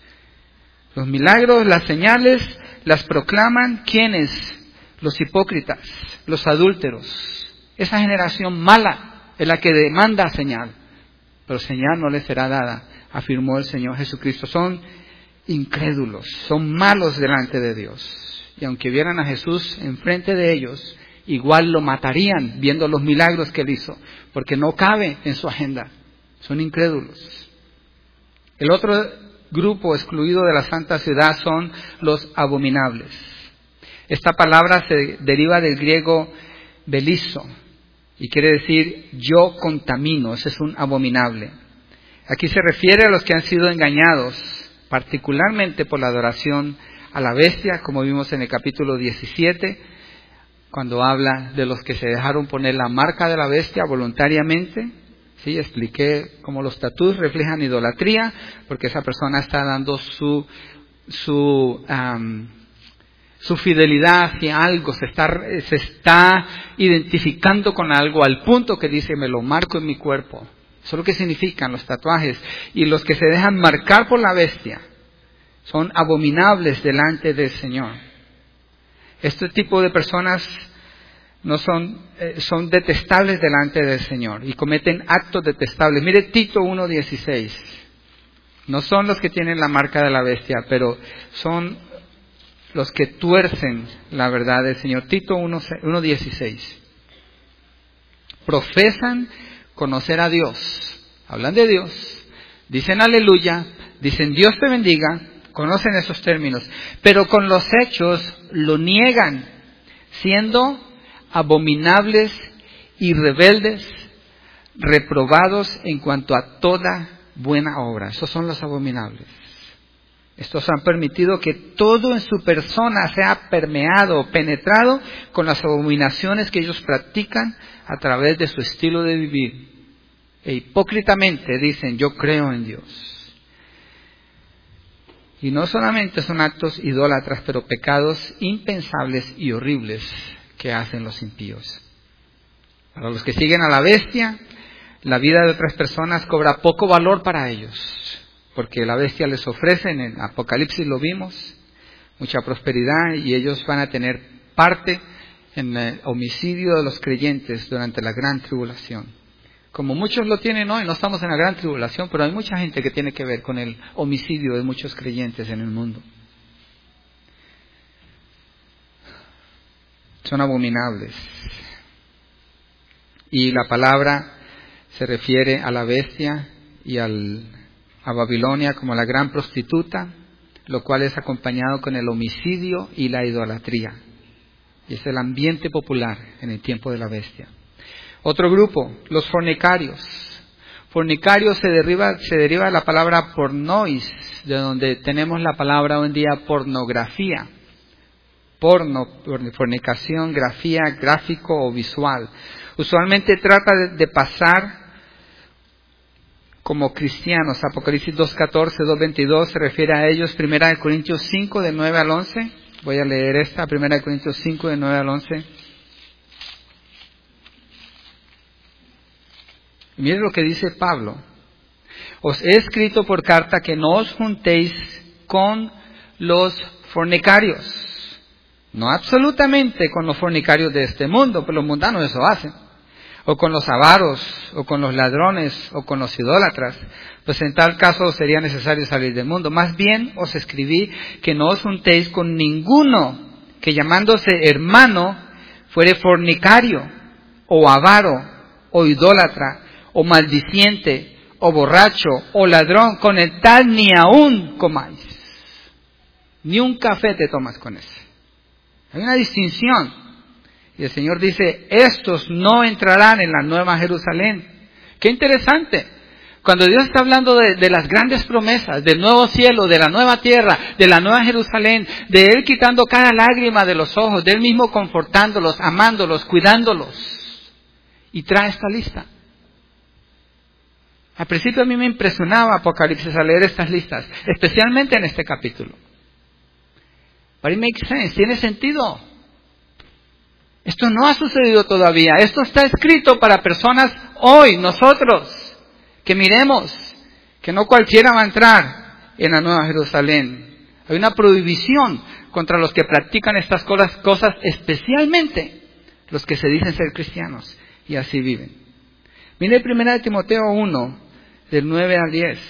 Los milagros, las señales, las proclaman ¿quiénes? Los hipócritas, los adúlteros. Esa generación mala es la que demanda señal, pero señal no les será dada, afirmó el Señor Jesucristo. Son incrédulos, son malos delante de Dios. Y aunque vieran a Jesús enfrente de ellos, igual lo matarían viendo los milagros que él hizo, porque no cabe en su agenda. Son incrédulos. El otro grupo excluido de la santa ciudad son los abominables. Esta palabra se deriva del griego belizo y quiere decir yo contamino. Ese es un abominable. Aquí se refiere a los que han sido engañados, particularmente por la adoración a la bestia, como vimos en el capítulo diecisiete, cuando habla de los que se dejaron poner la marca de la bestia voluntariamente. Sí, expliqué cómo los tatús reflejan idolatría, porque esa persona está dando su su um, su fidelidad hacia algo, se está se está identificando con algo al punto que dice me lo marco en mi cuerpo. Eso es lo que significan los tatuajes. Y los que se dejan marcar por la bestia son abominables delante del Señor. Este tipo de personas no son, eh, son detestables delante del Señor y cometen actos detestables. Mire Tito uno dieciséis. No son los que tienen la marca de la bestia, pero son los que tuercen la verdad del Señor. Tito uno dieciséis. Profesan conocer a Dios. Hablan de Dios. Dicen aleluya. Dicen Dios te bendiga. Conocen esos términos. Pero con los hechos lo niegan, siendo abominables y rebeldes, reprobados en cuanto a toda buena obra. Esos son los abominables. Estos han permitido que todo en su persona sea permeado, penetrado con las abominaciones que ellos practican a través de su estilo de vivir. E hipócritamente dicen, yo creo en Dios. Y no solamente son actos idólatras, pero pecados impensables y horribles que hacen los impíos. Para los que siguen a la bestia, la vida de otras personas cobra poco valor para ellos, porque la bestia les ofrece, en el Apocalipsis lo vimos, mucha prosperidad y ellos van a tener parte en el homicidio de los creyentes durante la gran tribulación. Como muchos lo tienen hoy, no estamos en la gran tribulación, pero hay mucha gente que tiene que ver con el homicidio de muchos creyentes en el mundo. Son abominables. Y la palabra se refiere a la bestia y al, a Babilonia como la gran prostituta, lo cual es acompañado con el homicidio y la idolatría. Y es el ambiente popular en el tiempo de la bestia. Otro grupo, los fornicarios. Fornicario se deriva, se deriva de la palabra pornois, de donde tenemos la palabra hoy en día pornografía. Porno, fornicación, grafía, gráfico o visual. Usualmente trata de, de pasar como cristianos. Apocalipsis dos catorce, dos veintidós se refiere a ellos. Primera de Corintios cinco, de nueve al once. Voy a leer esta, Primera de Corintios cinco, de nueve al once. Miren lo que dice Pablo. Os he escrito por carta que no os juntéis con los fornicarios. No absolutamente con los fornicarios de este mundo, pero los mundanos eso hacen. O con los avaros, o con los ladrones, o con los idólatras. Pues en tal caso sería necesario salir del mundo. Más bien os escribí que no os juntéis con ninguno que llamándose hermano fuere fornicario, o avaro, o idólatra, o maldiciente, o borracho, o ladrón. Con el tal ni aún comáis. Ni un café te tomas con ese. Hay una distinción. Y el Señor dice, estos no entrarán en la nueva Jerusalén. Qué interesante. Cuando Dios está hablando de, de las grandes promesas, del nuevo cielo, de la nueva tierra, de la nueva Jerusalén, de Él quitando cada lágrima de los ojos, de Él mismo confortándolos, amándolos, cuidándolos. Y trae esta lista. Al principio a mí me impresionaba Apocalipsis al leer estas listas, especialmente en este capítulo. But it makes sense, tiene sentido. Esto no ha sucedido todavía. Esto está escrito para personas hoy, nosotros, que miremos que no cualquiera va a entrar en la Nueva Jerusalén. Hay una prohibición contra los que practican estas cosas, cosas especialmente los que se dicen ser cristianos y así viven. Mire primera de Timoteo uno, del nueve al diez.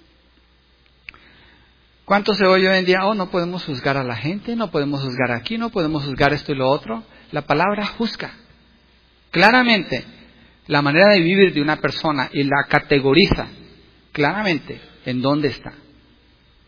¿Cuánto se oye hoy en día? Oh, no podemos juzgar a la gente, no podemos juzgar aquí, no podemos juzgar esto y lo otro. La palabra juzga claramente la manera de vivir de una persona y la categoriza claramente en dónde está.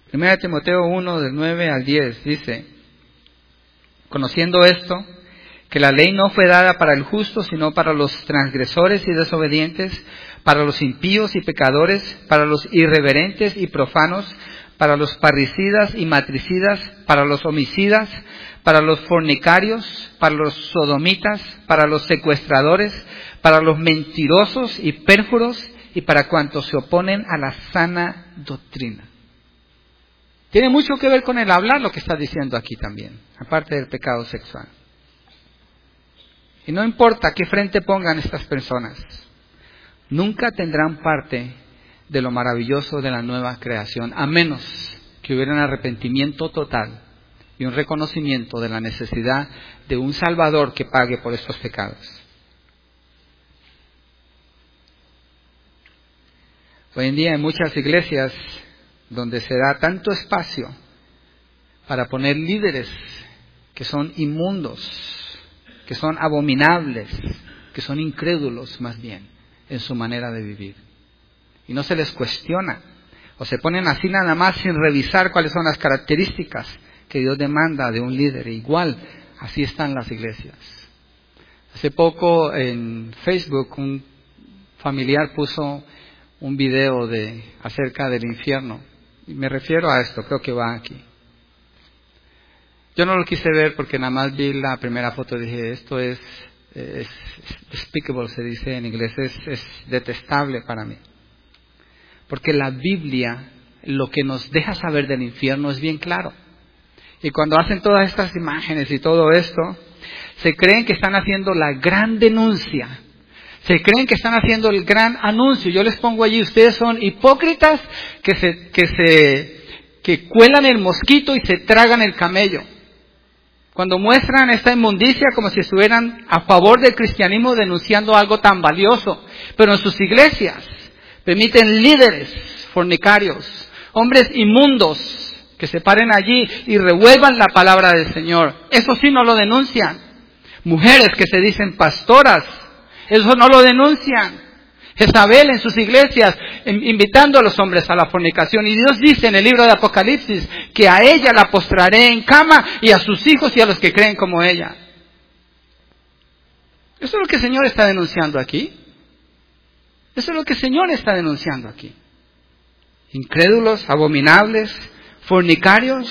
Primera de Timoteo uno, del nueve al diez, dice: conociendo esto, que la ley no fue dada para el justo, sino para los transgresores y desobedientes, para los impíos y pecadores, para los irreverentes y profanos, para los parricidas y matricidas, para los homicidas, para los fornicarios, para los sodomitas, para los secuestradores, para los mentirosos y pérjuros, y para cuantos se oponen a la sana doctrina. Tiene mucho que ver con el hablar lo que está diciendo aquí también, aparte del pecado sexual. Y no importa qué frente pongan estas personas, nunca tendrán parte de lo maravilloso de la nueva creación, a menos que hubiera un arrepentimiento total y un reconocimiento de la necesidad de un Salvador que pague por estos pecados. Hoy en día hay muchas iglesias donde se da tanto espacio para poner líderes que son inmundos, que son abominables, que son incrédulos más bien en su manera de vivir. Y no se les cuestiona, o se ponen así nada más sin revisar cuáles son las características que Dios demanda de un líder. Igual, así están las iglesias. Hace poco en Facebook un familiar puso un video de acerca del infierno. Y me refiero a esto, creo que va aquí. Yo no lo quise ver porque nada más vi la primera foto y dije, esto es, es despicable, se dice en inglés, es, es detestable para mí. Porque la Biblia, lo que nos deja saber del infierno es bien claro. Y cuando hacen todas estas imágenes y todo esto, se creen que están haciendo la gran denuncia. Se creen que están haciendo el gran anuncio. Yo les pongo allí, ustedes son hipócritas que se, que se, que cuelan el mosquito y se tragan el camello. Cuando muestran esta inmundicia como si estuvieran a favor del cristianismo denunciando algo tan valioso. Pero en sus iglesias permiten líderes fornicarios, hombres inmundos que se paren allí y revuelvan la palabra del Señor. Eso sí no lo denuncian. Mujeres que se dicen pastoras, eso no lo denuncian. Jezabel en sus iglesias invitando a los hombres a la fornicación. Y Dios dice en el libro de Apocalipsis que a ella la postraré en cama y a sus hijos y a los que creen como ella. Eso es lo que el Señor está denunciando aquí. Eso es lo que el Señor está denunciando aquí. Incrédulos, abominables, fornicarios.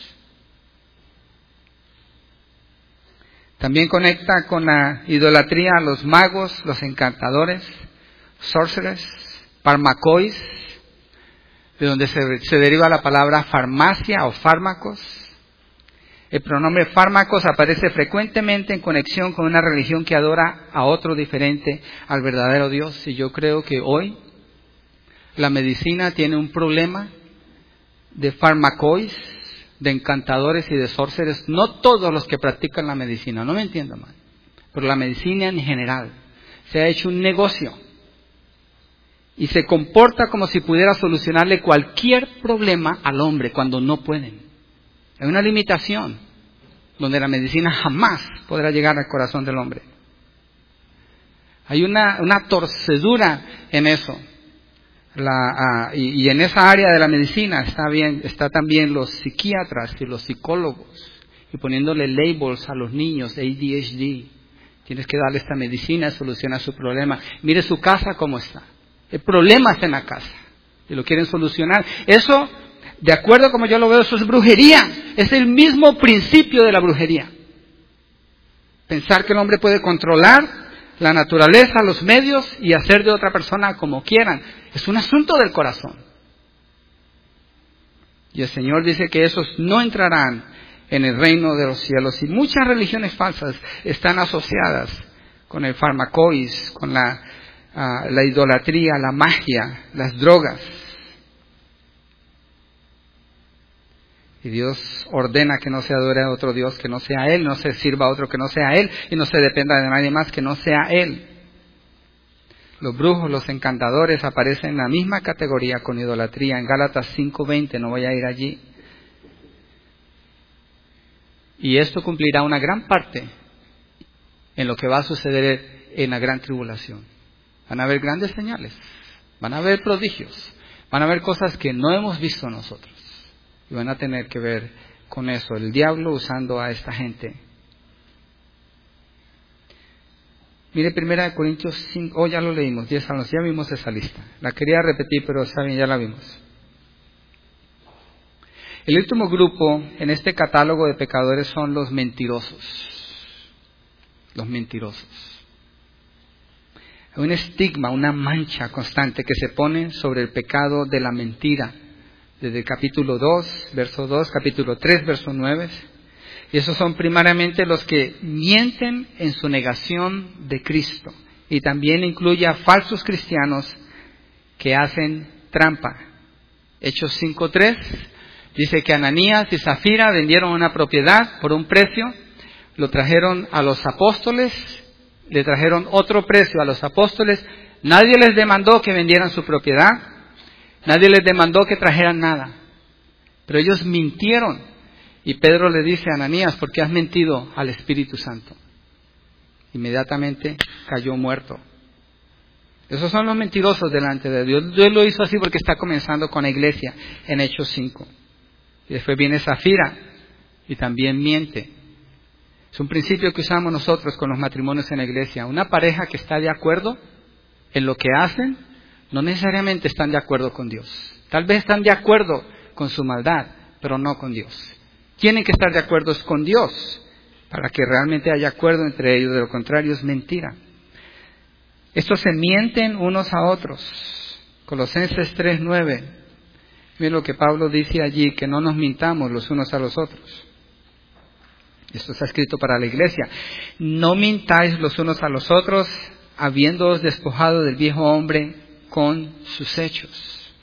También conecta con la idolatría a los magos, los encantadores, sorcerers, farmacois, de donde se, se deriva la palabra farmacia o fármacos. El pronombre fármacos aparece frecuentemente en conexión con una religión que adora a otro diferente al verdadero Dios. Y yo creo que hoy la medicina tiene un problema de farmacois, de encantadores y de sorcerers. No todos los que practican la medicina, no me entiendan mal, pero la medicina en general se ha hecho un negocio y se comporta como si pudiera solucionarle cualquier problema al hombre cuando no pueden. Hay una limitación donde la medicina jamás podrá llegar al corazón del hombre. Hay una, una torcedura en eso. La, uh, y, y en esa área de la medicina está bien, está también los psiquiatras y los psicólogos y poniéndole labels a los niños, A D H D. Tienes que darle esta medicina, soluciona su problema. Mire su casa cómo está. El problema está en la casa y lo quieren solucionar. Eso, de acuerdo como yo lo veo, eso es brujería. Es el mismo principio de la brujería. Pensar que el hombre puede controlar la naturaleza, los medios y hacer de otra persona como quieran. Es un asunto del corazón. Y el Señor dice que esos no entrarán en el reino de los cielos. Y muchas religiones falsas están asociadas con el farmacois, con la, uh, la idolatría, la magia, las drogas. Y Dios ordena que no se adore a otro Dios que no sea Él, no se sirva a otro que no sea Él, y no se dependa de nadie más que no sea Él. Los brujos, los encantadores aparecen en la misma categoría con idolatría. En Gálatas cinco veinte, no voy a ir allí. Y esto cumplirá una gran parte en lo que va a suceder en la gran tribulación. Van a haber grandes señales, van a haber prodigios, van a haber cosas que no hemos visto nosotros. Y van a tener que ver con eso, el diablo usando a esta gente. Mire, primera de Corintios cinco, oh, ya lo leímos, diez a once, ya vimos esa lista. La quería repetir, pero está bien, ya la vimos. El último grupo en este catálogo de pecadores son los mentirosos. Los mentirosos. Hay un estigma, una mancha constante que se pone sobre el pecado de la mentira. Desde el capítulo dos, verso dos, capítulo tres, verso nueve. Y esos son primariamente los que mienten en su negación de Cristo. Y también incluye a falsos cristianos que hacen trampa. Hechos cinco tres dice que Ananías y Zafira vendieron una propiedad por un precio, lo trajeron a los apóstoles, le trajeron otro precio a los apóstoles. Nadie les demandó que vendieran su propiedad, nadie les demandó que trajeran nada. Pero ellos mintieron. Y Pedro le dice a Ananías, ¿por qué has mentido al Espíritu Santo? Inmediatamente cayó muerto. Esos son los mentirosos delante de Dios. Dios lo hizo así porque está comenzando con la iglesia en Hechos cinco. Y después viene Zafira y también miente. Es un principio que usamos nosotros con los matrimonios en la iglesia. Una pareja que está de acuerdo en lo que hacen, no necesariamente están de acuerdo con Dios. Tal vez están de acuerdo con su maldad, pero no con Dios. Tienen que estar de acuerdo con Dios para que realmente haya acuerdo entre ellos. De lo contrario es mentira. Estos se mienten unos a otros. Colosenses tres nueve. Miren lo que Pablo dice allí, que no nos mintamos los unos a los otros. Esto está escrito para la iglesia. No mintáis los unos a los otros, habiéndoos despojado del viejo hombre con sus hechos.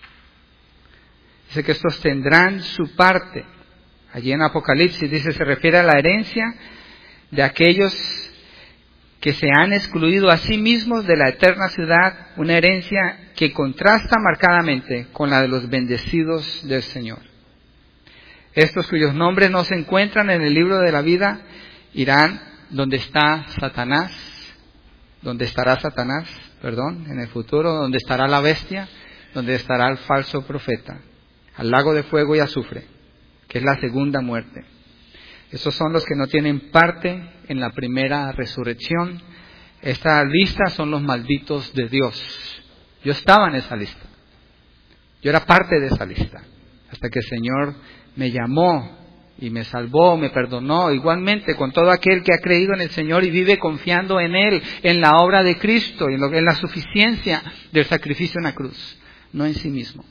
Dice que estos tendrán su parte. Allí en Apocalipsis dice, se refiere a la herencia de aquellos que se han excluido a sí mismos de la eterna ciudad, una herencia que contrasta marcadamente con la de los bendecidos del Señor. Estos cuyos nombres no se encuentran en el libro de la vida irán donde está Satanás, donde estará Satanás, perdón, en el futuro, donde estará la bestia, donde estará el falso profeta, al lago de fuego y azufre, que es la segunda muerte. Esos son los que no tienen parte en la primera resurrección. Esta lista son los malditos de Dios. Yo estaba en esa lista. Yo era parte de esa lista. Hasta que el Señor me llamó y me salvó, me perdonó. Igualmente con todo aquel que ha creído en el Señor y vive confiando en Él, en la obra de Cristo, en, lo, en la suficiencia del sacrificio en la cruz, no en sí mismo.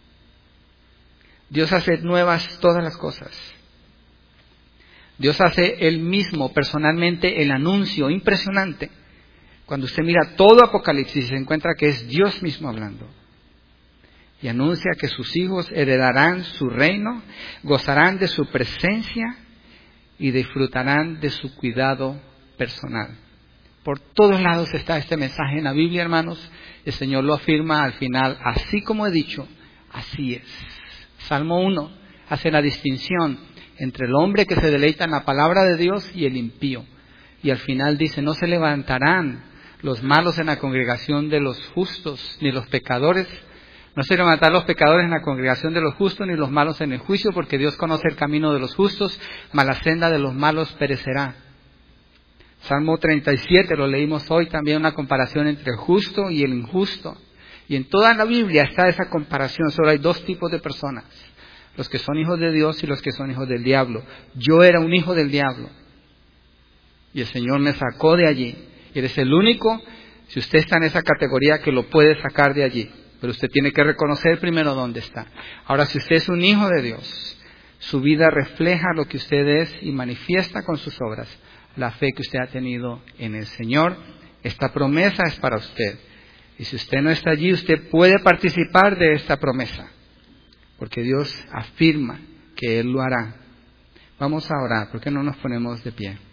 Dios hace nuevas todas las cosas. Dios hace Él mismo personalmente el anuncio impresionante. Cuando usted mira todo Apocalipsis se encuentra que es Dios mismo hablando. Y anuncia que sus hijos heredarán su reino, gozarán de su presencia y disfrutarán de su cuidado personal. Por todos lados está este mensaje en la Biblia, hermanos. El Señor lo afirma al final, así como he dicho, así es. Salmo uno hace la distinción entre el hombre que se deleita en la palabra de Dios y el impío. Y al final dice, no se levantarán los malos en la congregación de los justos, ni los pecadores. No se levantarán los pecadores en la congregación de los justos, ni los malos en el juicio, porque Dios conoce el camino de los justos, mas la senda de los malos perecerá. Salmo treinta y siete, lo leímos hoy, también una comparación entre el justo y el injusto. Y en toda la Biblia está esa comparación. Solo hay dos tipos de personas. Los que son hijos de Dios y los que son hijos del diablo. Yo era un hijo del diablo. Y el Señor me sacó de allí. Eres el único, si usted está en esa categoría, que lo puede sacar de allí. Pero usted tiene que reconocer primero dónde está. Ahora, si usted es un hijo de Dios, su vida refleja lo que usted es y manifiesta con sus obras la fe que usted ha tenido en el Señor. Esta promesa es para usted. Y si usted no está allí, usted puede participar de esta promesa. Porque Dios afirma que Él lo hará. Vamos a orar. ¿Por qué no nos ponemos de pie?